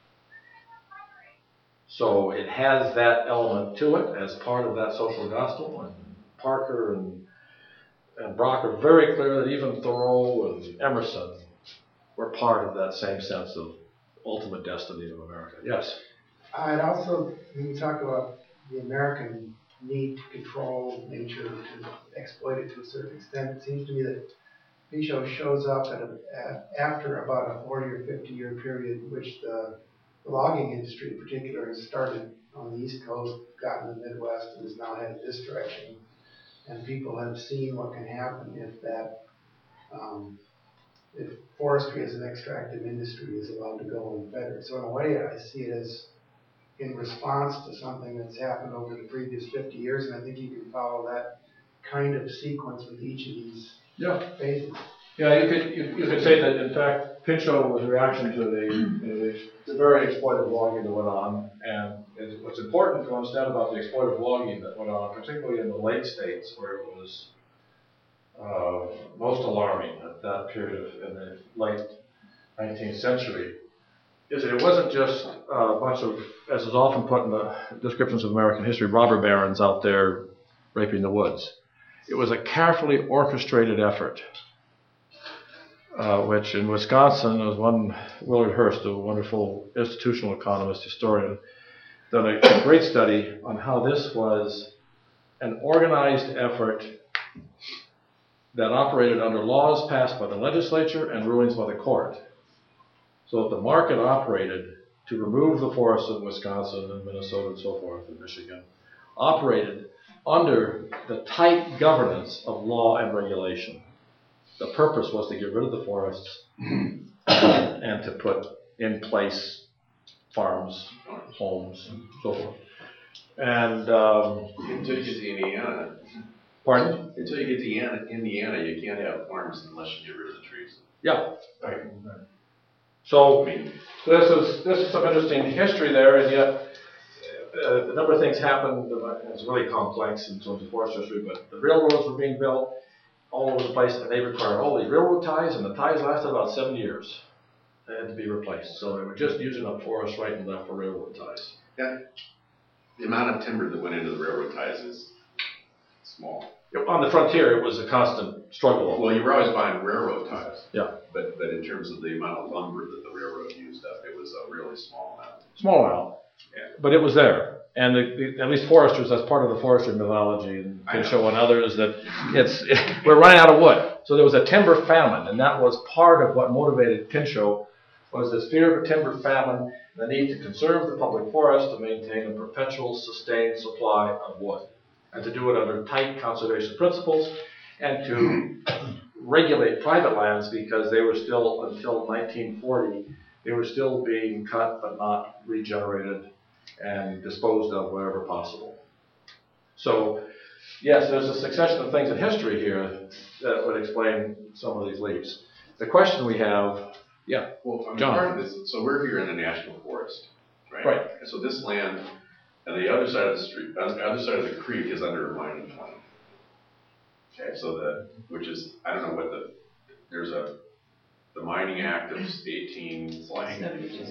So it has that element to it as part of that social gospel, and Parker and, and Brock are very clear that even Thoreau and Emerson were part of that same sense of ultimate destiny of America. Yes? I'd also, when you talk about the American need to control nature, to exploit it to a certain extent, it seems to me that Pinchot shows up at a, at, after about a forty or fifty year period in which the The logging industry in particular has started on the East Coast, gotten in the Midwest, and has now headed this direction. And people have seen what can happen if that, um, if forestry as an extractive industry is allowed to go unfettered. So in a way, I see it as in response to something that's happened over the previous fifty years, and I think you can follow that kind of sequence with each of these Yeah. phases. Yeah, you could you, you could say that in fact Pinchot was a reaction to the, the, the very exploitive logging that went on, and it, what's important to understand about the exploitive logging that went on, particularly in the late states where it was uh, most alarming at that period of, in the late nineteenth century, is that it wasn't just a bunch of, as is often put in the descriptions of American history, robber barons out there raping the woods. It was a carefully orchestrated effort. Uh, which in Wisconsin, there was one, Willard Hurst, a wonderful institutional economist, historian, done a, a great study on how this was an organized effort that operated under laws passed by the legislature and rulings by the court. So that the market operated to remove the forests in Wisconsin and Minnesota and so forth, and Michigan, operated under the tight governance of law and regulation. The purpose was to get rid of the forests and to put in place farms, homes, and so forth. And um, Until you get to Indiana, pardon? until you get to Indiana, Indiana, you can't have farms unless you get rid of the trees. Yeah. Right. So I mean, this is this is some interesting history there, and yet uh, a number of things happened. It's really complex in terms of forest history, but the railroads were being built all over the place, and they required all these railroad ties, and the ties lasted about seven years. They had to be replaced, so they were just using up forests right and left for railroad ties. yeah, the amount of timber that went into the railroad ties is small. On the frontier, it was a constant struggle. Well, you were always buying railroad ties. Yeah. But but in terms of the amount of lumber that the railroad used up, it was a really small amount. Small amount, Yeah. but it was there. And the, the, at least foresters, that's part of the forestry mythology, and I know. Pinchot and others, that it's we're running out of wood. So there was a timber famine, and that was part of what motivated Pinchot, was this fear of a timber famine, the need to conserve the public forest to maintain a perpetual sustained supply of wood, and to do it under tight conservation principles, and to regulate private lands because they were still, until nineteen forty, they were still being cut but not regenerated and disposed of wherever possible. So, yes, there's a succession of things in history here that would explain some of these leaps. The question we have, yeah, Well, I mean, John. part of this, so we're here in a national forest, right? Right. And so this land, and the other side of the street, on the other side of the creek is under a mining plan. Okay, so the, which is, I don't know what the, there's a, the Mining Act of eighteen blank,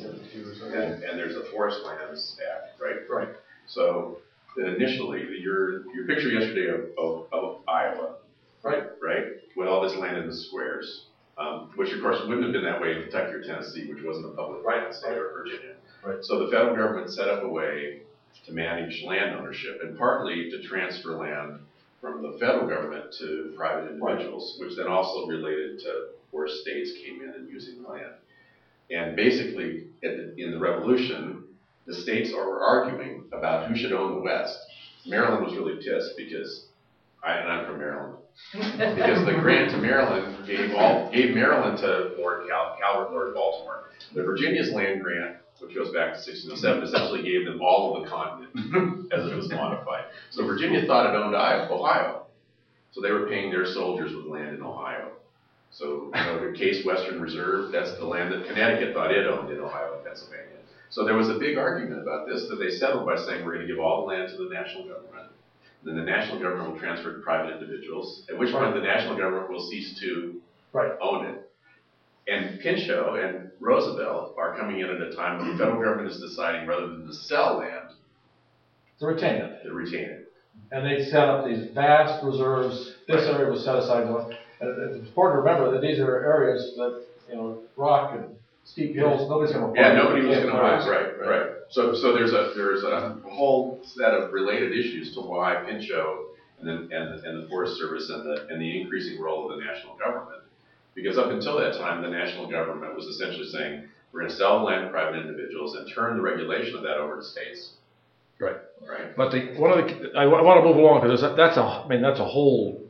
and, and there's a Forest Lands Act, right? Right. So, that initially, your, your picture yesterday of, of, of Iowa, Right. right, with all this land in the squares, um, which of course wouldn't have been that way in Kentucky or Tennessee, which wasn't a public land state, or Virginia. Right. So the federal government set up a way to manage land ownership, and partly to transfer land from the federal government to private individuals, which then also related to where states came in and using land. And basically, at the, in the Revolution, the states are arguing about who should own the West. Maryland was really pissed because, I, and I'm from Maryland, because the grant to Maryland gave all gave Maryland to Lord Cal, Calvert, Lord Baltimore. The Virginia's land grant, which goes back to sixteen oh seven, essentially gave them all of the continent as it was modified. So Virginia thought it owned Ohio, so they were paying their soldiers with land in Ohio. So, you know, the Case Western Reserve, that's the land that Connecticut thought it owned in Ohio and Pennsylvania. So there was a big argument about this that they settled by saying we're going to give all the land to the national government. Then the national government will transfer it to private individuals, at which point the national government will cease to Right. own it. And Pinchot and Roosevelt are coming in at a time when the federal government is deciding rather than to sell land, To retain it. to retain it. And they set up these vast reserves. This area was set aside. And it's important to remember that these are areas that, you know, rock and steep hills, nobody's going to. Yeah, nobody was going to buy, right, right. So, so there's a there's a whole set of related issues to why Pinchot and then and, and the Forest Service and the and the increasing role of the national government, because up until that time, the national government was essentially saying we're going to sell land to private individuals and turn the regulation of that over to states. Right. Right. But the one of the I, I want to move along because that's a I mean that's a whole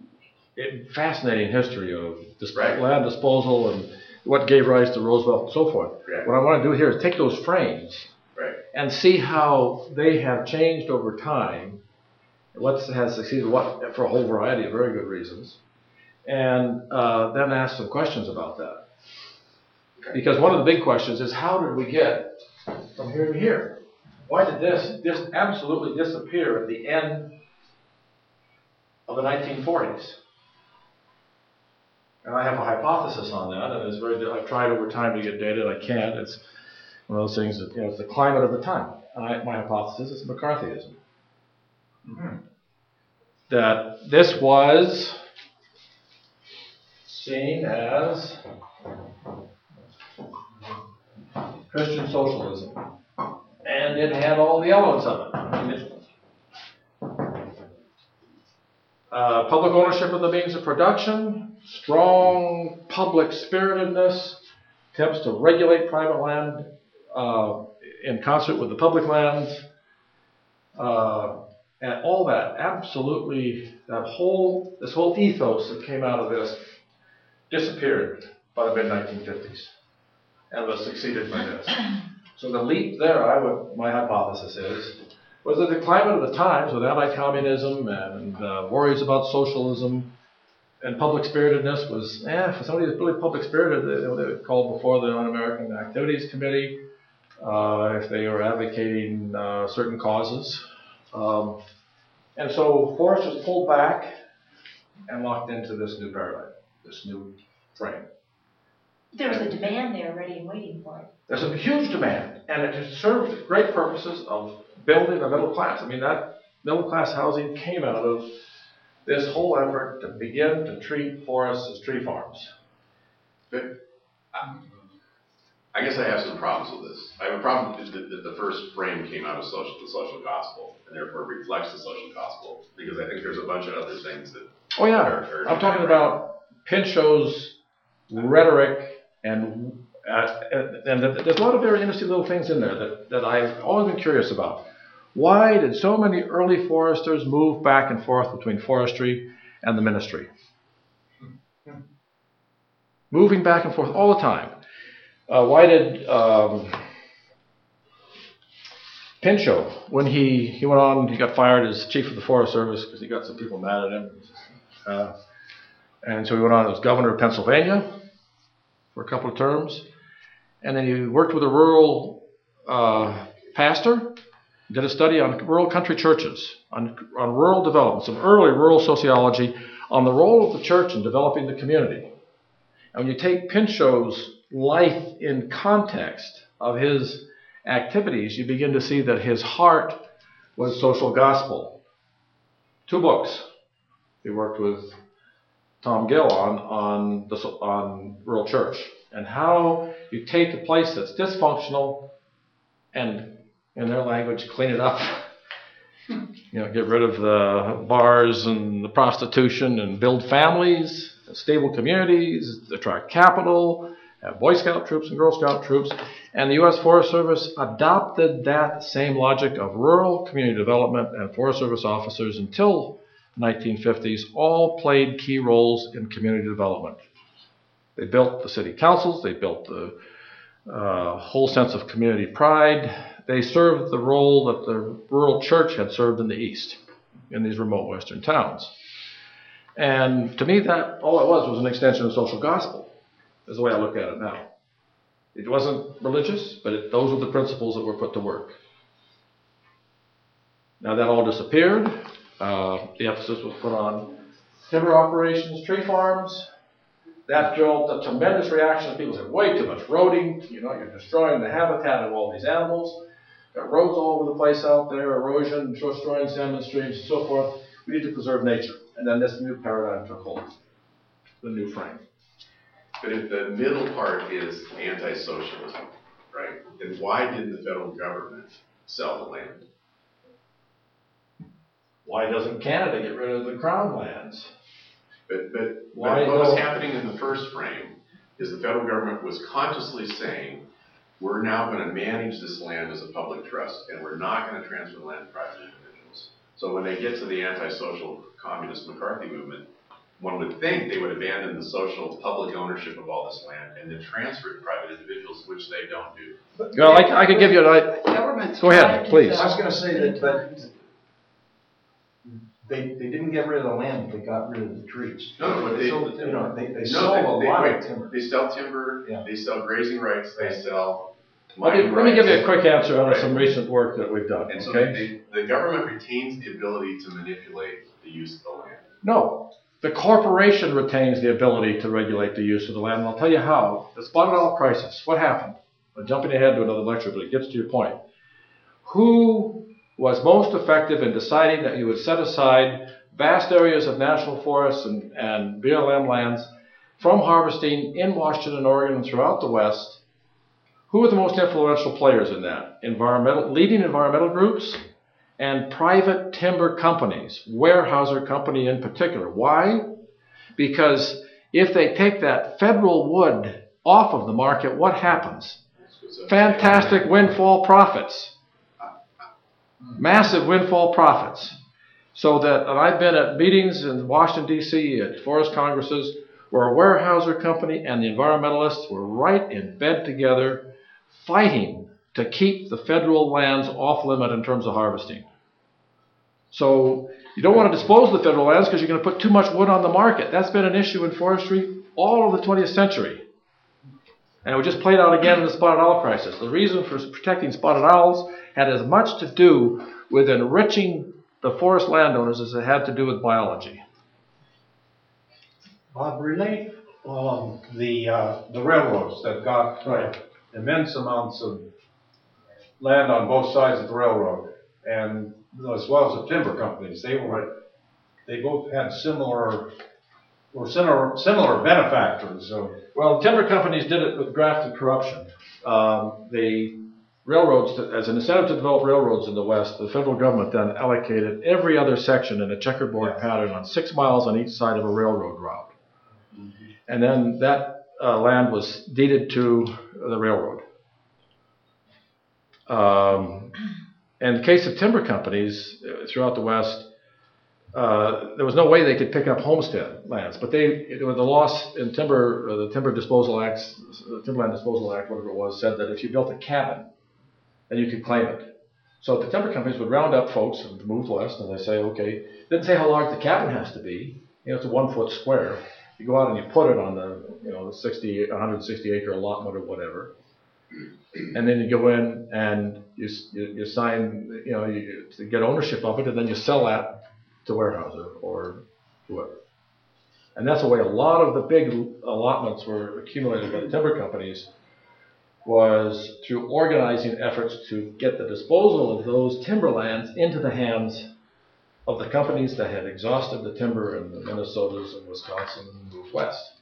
it, fascinating history of dis- Right. land disposal and what gave rise to Roosevelt and so forth. Right. What I want to do here is take those frames Right. and see how they have changed over time, what has succeeded, what for a whole variety of very good reasons, and uh, then ask some questions about that. Okay. Because one of the big questions is how did we get from here to here? Why did this this absolutely disappear at the end of the nineteen forties? And I have a hypothesis on that, and it's very. I've tried over time to get data, and I can't. It's one of those things that, you know, it's the climate of the time. And I, my hypothesis is McCarthyism. Mm-hmm. That this was seen as Christian socialism, and it had all the elements of it. I mean, it uh, public ownership of the means of production, strong public spiritedness, attempts to regulate private land uh, in concert with the public lands, uh, and all that, absolutely, that whole, this whole ethos that came out of this disappeared by the mid nineteen fifties and was succeeded by this. So the leap there, I would, my hypothesis is, was that the climate of the times with anti-communism and uh, worries about socialism and public spiritedness was, eh, for somebody who's really public spirited, they, they would call before the Un-American Activities Committee uh, if they were advocating uh, certain causes. Um, and so Forrest was pulled back and locked into this new paradigm, this new frame. There was a demand there ready and waiting for it. There's a huge demand, and it has served great purposes of building a middle class. I mean, that middle class housing came out of this whole effort to begin to treat forests as tree farms. But um, I guess I have some problems with this. I have a problem that the, the first frame came out of social, the social gospel, and therefore reflects the social gospel, because I think there's a bunch of other things that. Oh yeah, are, are I'm talking about Pinchot's rhetoric. And, uh, and there's a lot of very interesting little things in there that, that I've always been curious about. Why did so many early foresters move back and forth between forestry and the ministry? Moving back and forth all the time. Uh, why did um, Pinchot, when he, he went on, he got fired as chief of the Forest Service because he got some people mad at him. Uh, and so he went on as governor of Pennsylvania for a couple of terms, and then he worked with a rural uh, pastor, did a study on rural country churches, on, on rural development, some early rural sociology, on the role of the church in developing the community. And when you take Pinchot's life in context of his activities, you begin to see that his heart was social gospel. Two books he worked with Tom Gill on on the on rural church, and how you take a place that's dysfunctional and, in their language, clean it up. You know, get rid of the bars and the prostitution and build families, stable communities, attract capital, have Boy Scout troops and Girl Scout troops. And the U S Forest Service adopted that same logic of rural community development, and Forest Service officers until nineteen fifties all played key roles in community development. They built the city councils, they built the uh, whole sense of community pride. They served the role that the rural church had served in the East, in these remote western towns. And to me, that all it was was an extension of social gospel, is the way I look at it now. It wasn't religious, but it, those were the principles that were put to work. Now that all disappeared. Uh, the emphasis was put on timber operations, tree farms. That drove a tremendous reaction. People said, way too much roading. You know, you're destroying the habitat of all these animals. Got roads all over the place out there, erosion, destroying salmon streams, and so forth. We need to preserve nature. And then this new paradigm took hold, the new frame. But if the middle part is anti-socialism, right, then why didn't the federal government sell the land? Why doesn't Canada get rid of the crown lands? But, but, Why but what was don't- happening in the first frame is the federal government was consciously saying, we're now going to manage this land as a public trust, and we're not going to transfer the land to private individuals. So when they get to the anti-social communist McCarthy movement, one would think they would abandon the social public ownership of all this land and then transfer it to private individuals, which they don't do. Well, I, I could give you an idea. Government's Go ahead, trying to please. I was gonna say that, but they, they didn't get rid of the land, they got rid of the trees. No, no, but they, sold, you know, they, they no, sold they, a they, lot wait, of timber. They sell timber, Yeah. they sell grazing rights, they sell Let me, mining let me give you a rights. quick answer on Right. some recent work that we've done. And so Okay? they, the government retains the ability to manipulate the use of the land. No. The corporation retains the ability to regulate the use of the land, and I'll tell you how. The spotted owl crisis, what happened? I'm jumping ahead to another lecture, but it gets to your point. Who was most effective in deciding that you would set aside vast areas of national forests and, and B L M lands from harvesting in Washington and Oregon and throughout the West? Who were the most influential players in that? Environmental, leading environmental groups and private timber companies, Weyerhaeuser Company in particular. Why? Because if they take that federal wood off of the market, what happens? was a. Fantastic windfall profits. Massive windfall profits. So that, and I've been at meetings in Washington, D C, at forest congresses, where a Weyerhaeuser company and the environmentalists were right in bed together, fighting to keep the federal lands off limit in terms of harvesting. So you don't want to dispose of the federal lands because you're going to put too much wood on the market. That's been an issue in forestry all of the twentieth century. And it just played out again in the spotted owl crisis. The reason for protecting spotted owls had as much to do with enriching the forest landowners as it had to do with biology. Bob, relate um, the uh, the railroads that got Right. immense amounts of land on both sides of the railroad, and as well as the timber companies. They were they both had similar were similar similar benefactors. So Well, the timber companies did it with graft and corruption. Um, the railroads, as an incentive to develop railroads in the West, the federal government then allocated every other section in a checkerboard pattern on six miles on each side of a railroad route. And then that uh, land was deeded to the railroad. Um, in the case of timber companies uh, throughout the West, uh, there was no way they could pick up homestead lands, but they, it, with the loss in timber, uh, the Timber Disposal Act, the Timberland Disposal Act, whatever it was, said that if you built a cabin, then you could claim it. So the timber companies would round up folks and move west, and they say, okay, didn't say how large the cabin has to be. You know, it's a one foot square. You go out and you put it on the, you know, the sixty, one hundred sixty acre allotment or whatever, and then you go in and you you, you sign, you know, you, to get ownership of it, and then you sell that to Weyerhaeuser or whoever. And that's the way a lot of the big allotments were accumulated by the timber companies, was through organizing efforts to get the disposal of those timberlands into the hands of the companies that had exhausted the timber in the Minnesotas and Wisconsin and moved west.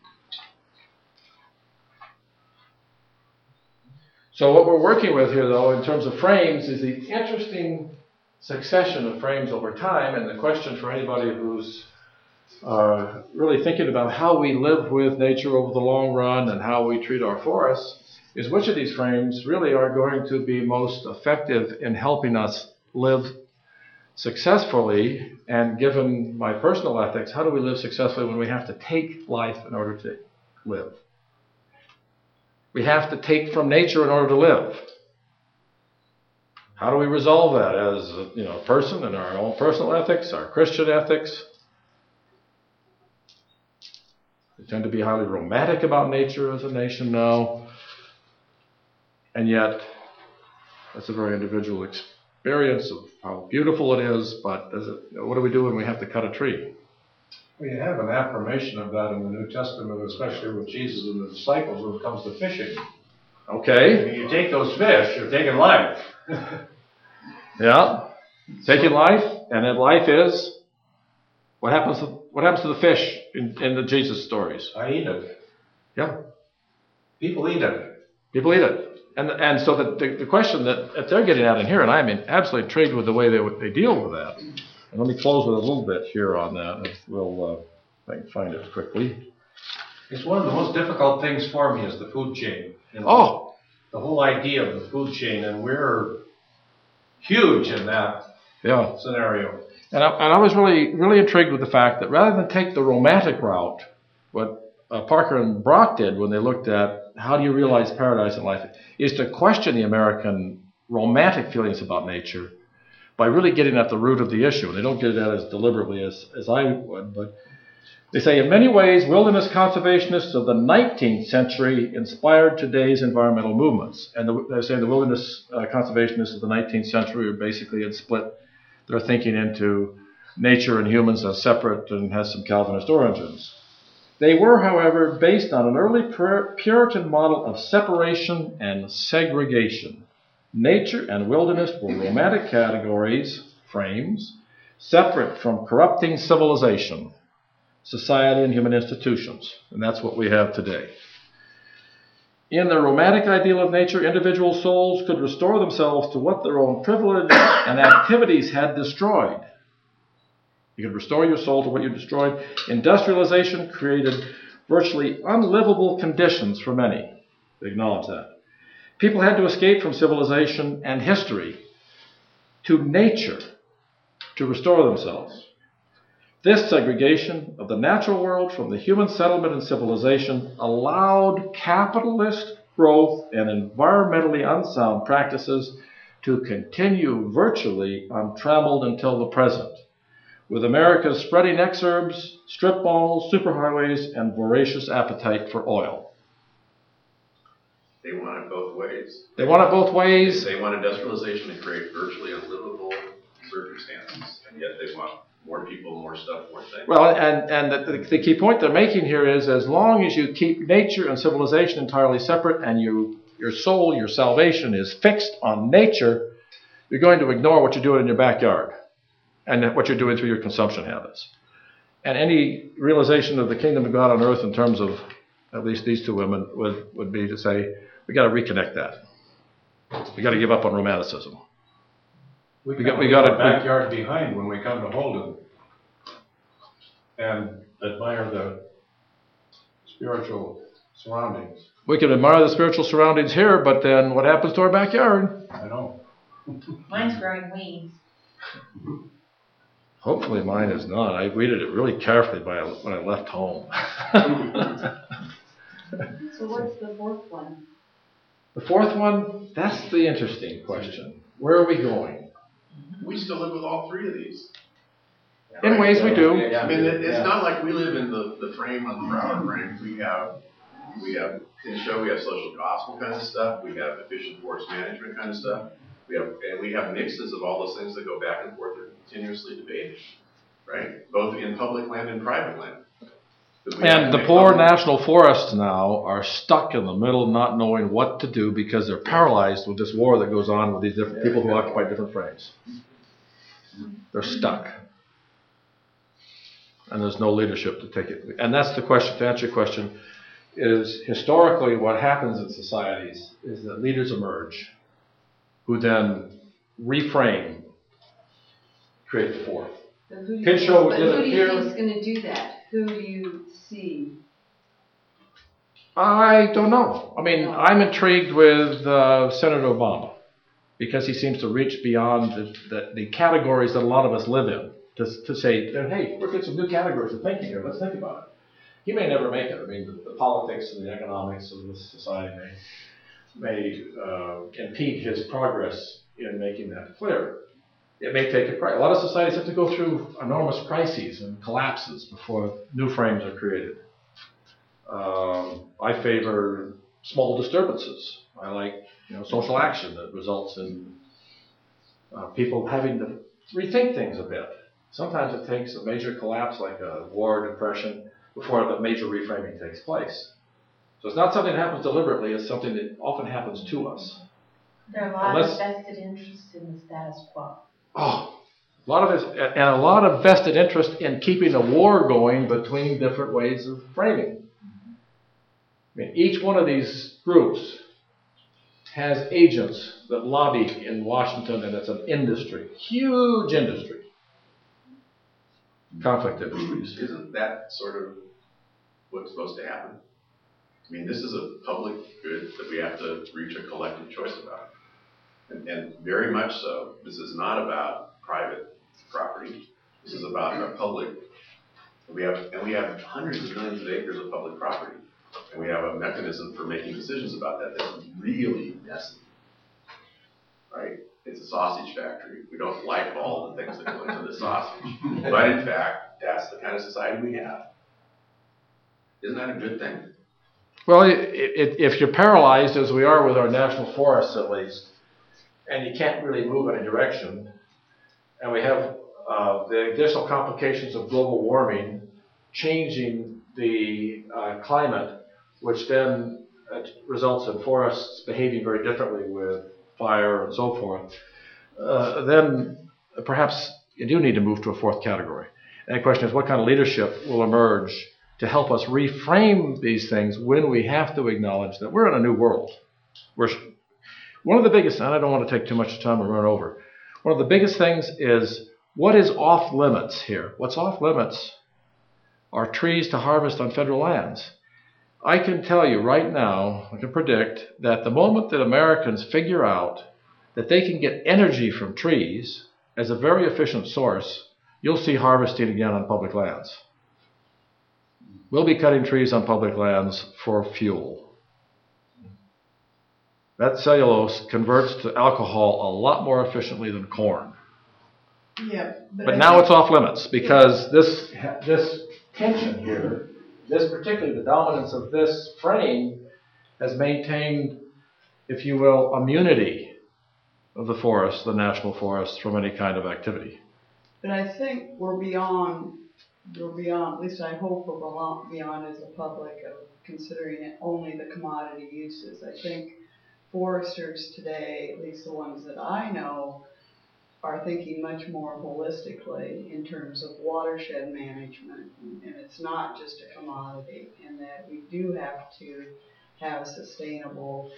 So what we're working with here, though, in terms of frames, is the interesting succession of frames over time. And the question for anybody who's uh, really thinking about how we live with nature over the long run and how we treat our forests is which of these frames really are going to be most effective in helping us live successfully. And given my personal ethics, how do we live successfully when we have to take life in order to live? We have to take from nature in order to live. How do we resolve that as a, you know, a person in our own personal ethics, our Christian ethics? We tend to be highly romantic about nature as a nation now. And yet, that's a very individual experience of how beautiful it is, but does it, you know, what do we do when we have to cut a tree? we have an affirmation of that in the New Testament, especially with Jesus and the disciples when it comes to fishing. Okay. When you take those fish, you're taking life. Yeah. Taking life, and then life is what happens to what happens to the fish in, in the Jesus stories? I eat it. Yeah. People eat it. People eat it. And and so the, the, the question that, that they're getting at in here, and I'm absolutely intrigued with the way they they deal with that. And let me close with a little bit here on that. If we'll, uh, if I can find it quickly. It's one of the most difficult things for me is the food chain. You know, Oh. The whole idea of the food chain, and we're huge in that Yeah. scenario. And I, and I was really, really intrigued with the fact that rather than take the romantic route, what uh, Parker and Brock did when they looked at how do you realize paradise in life, is to question the American romantic feelings about nature by really getting at the root of the issue. And they don't get at it as deliberately as, as I would, but they say, in many ways, wilderness conservationists of the nineteenth century inspired today's environmental movements. And the, they're saying the wilderness uh, conservationists of the nineteenth century are basically had split their thinking into nature and humans as separate and has some Calvinist origins. They were, however, based on an early Puritan model of separation and segregation. Nature and wilderness were romantic categories, frames, separate from corrupting civilization, society, and human institutions. And that's what we have today. In the romantic ideal of nature, individual souls could restore themselves to what their own privilege and activities had destroyed. You could restore your soul to what you destroyed. Industrialization created virtually unlivable conditions for many. They acknowledge that. People had to escape from civilization and history to nature to restore themselves. This segregation of the natural world from the human settlement and civilization allowed capitalist growth and environmentally unsound practices to continue virtually untrammeled until the present, with America's spreading exurbs, strip malls, superhighways, and voracious appetite for oil. They want it both ways. They want it both ways. They want industrialization to create virtually unlivable circumstances, and yet they want more people, more stuff, more things. Well, and, and the, the key point they're making here is as long as you keep nature and civilization entirely separate and you, your soul, your salvation is fixed on nature, you're going to ignore what you're doing in your backyard and what you're doing through your consumption habits. And any realization of the kingdom of God on earth in terms of at least these two women would, would be to say, we got to reconnect that. We got to give up on romanticism. We, We got, got- we we got gotta- a backyard behind when we come to Holden and admire the spiritual surroundings. We can admire the spiritual surroundings here, but then what happens to our backyard? I know. Mine's growing weeds. Hopefully mine is not. I weeded it really carefully by, when I left home. So what's the fourth one? The fourth one, that's the interesting question. Where are we going? We still live with all three of these. In ways we do. I mean, it, it's not like we live in the, the frame on the Broward frame. We have, we have, in show, we have social gospel kind of stuff. We have efficient forest management kind of stuff. We have, and we have mixes of all those things that go back and forth and continuously debated, right? Both in public land and private land. And the poor national forests now are stuck in the middle, not knowing what to do because they're paralyzed with this war that goes on with these different people who occupy different frames. They're stuck. And there's no leadership to take it. And that's the question, to answer your question, is historically what happens in societies is that leaders emerge who then reframe, create the fourth. So who do you Pinchot think- but did who it do you here. think is going to do that? Who do you see? I don't know. I mean, I'm intrigued with uh, Senator Obama because he seems to reach beyond the, the, the categories that a lot of us live in to, to say, hey, we're getting some new categories of thinking here. Let's think about it. He may never make it. I mean, the, the politics and the economics of this society may, may uh, impede his progress in making that clear. It may take a crisis. A lot of societies have to go through enormous crises and collapses before new frames are created. Um, I favor small disturbances. I like, you know, social action that results in uh, people having to rethink things a bit. Sometimes it takes a major collapse like a war or depression before the major reframing takes place. So it's not something that happens deliberately, it's something that often happens to us. There are a lot Unless- of vested interests in the status quo. Oh, a lot of it, and a lot of vested interest in keeping a war going between different ways of framing. I mean, each one of these groups has agents that lobby in Washington, and it's an industry, huge industry. Conflict industries. Isn't that sort of what's supposed to happen? I mean, this is a public good that we have to reach a collective choice about. And, and very much so, this is not about private property. This is about our public. We have, and we have hundreds of millions of acres of public property. And we have a mechanism for making decisions about that that's really messy. Right? It's a sausage factory. We don't like all the things that go into the sausage. But in fact, that's the kind of society we have. Isn't that a good thing? Well, it, it, if you're paralyzed, as we are with our national forests at least, and you can't really move in a direction, and we have uh, the additional complications of global warming changing the uh, climate, which then uh, results in forests behaving very differently with fire and so forth, uh, then perhaps you do need to move to a fourth category. And the question is, what kind of leadership will emerge to help us reframe these things when we have to acknowledge that we're in a new world? We're, one of the biggest, and I don't want to take too much time and run over, one of the biggest things is what is off limits here? What's off limits are trees to harvest on federal lands. I can tell you right now, I can predict that the moment that Americans figure out that they can get energy from trees as a very efficient source, you'll see harvesting again on public lands. We'll be cutting trees on public lands for fuel. That cellulose converts to alcohol a lot more efficiently than corn. Yeah. But now it's off limits because this, this tension here, this particularly the dominance of this frame has maintained, if you will, immunity of the forest, the national forest, from any kind of activity. But I think we're beyond, we're beyond, at least I hope we're beyond, beyond as a public of considering it only the commodity uses. I think foresters today, at least the ones that I know, are thinking much more holistically in terms of watershed management. And it's not just a commodity, and that we do have to have sustainable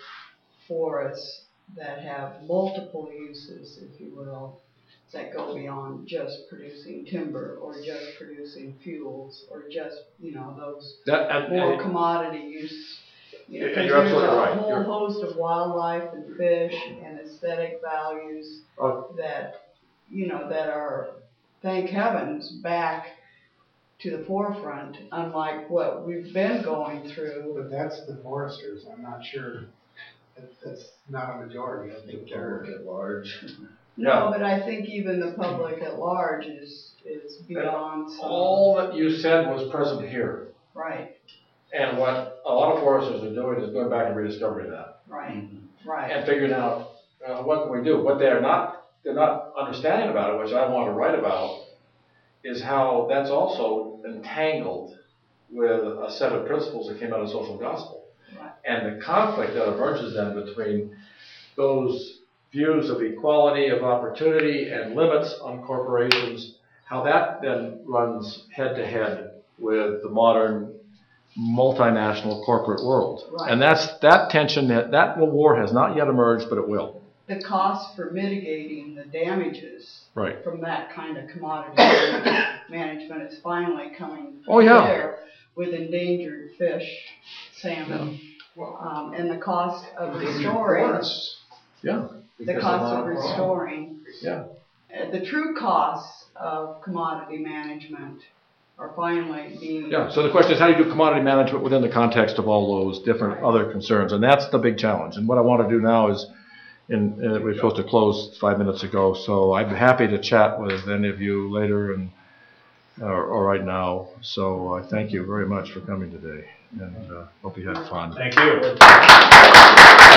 forests that have multiple uses, if you will, that go beyond just producing timber or just producing fuels or just, you know, those That, and, more and, commodity use. You know, and you're absolutely there's right. a whole You're, host of wildlife and fish and aesthetic values Oh. that, you know, that are, thank heavens, back to the forefront, unlike what we've been going through. But that's the foresters, I'm not sure, that, that's not a majority, I think they're. At large. No, but I think even the public at large is, is beyond some. all that you said was present here. Right, And what a lot of foresters are doing is going back and rediscovering that. right, right. And figuring out uh, what can we do. What they're not they're not understanding about it, which I want to write about, is how that's also entangled with a set of principles that came out of social gospel. Right. And the conflict that emerges then between those views of equality of opportunity and limits on corporations, how that then runs head to head with the modern multinational corporate world. Right. And that's that tension, that, that war has not yet emerged, but it will. The cost for mitigating the damages Right. from that kind of commodity management is finally coming Oh, yeah. there with endangered fish, salmon, um, and the cost of restoring. Yeah. The cost of restoring. Yeah. Uh, the true costs of commodity management are finally being. Yeah, so the question is, how do you do commodity management within the context of all those different Right. other concerns? And that's the big challenge. And what I want to do now is, in, uh, we were supposed to close five minutes ago, so I'd be happy to chat with any of you later and or, or right now. So I thank you very much for coming today, and uh, hope you had fun. Thank you.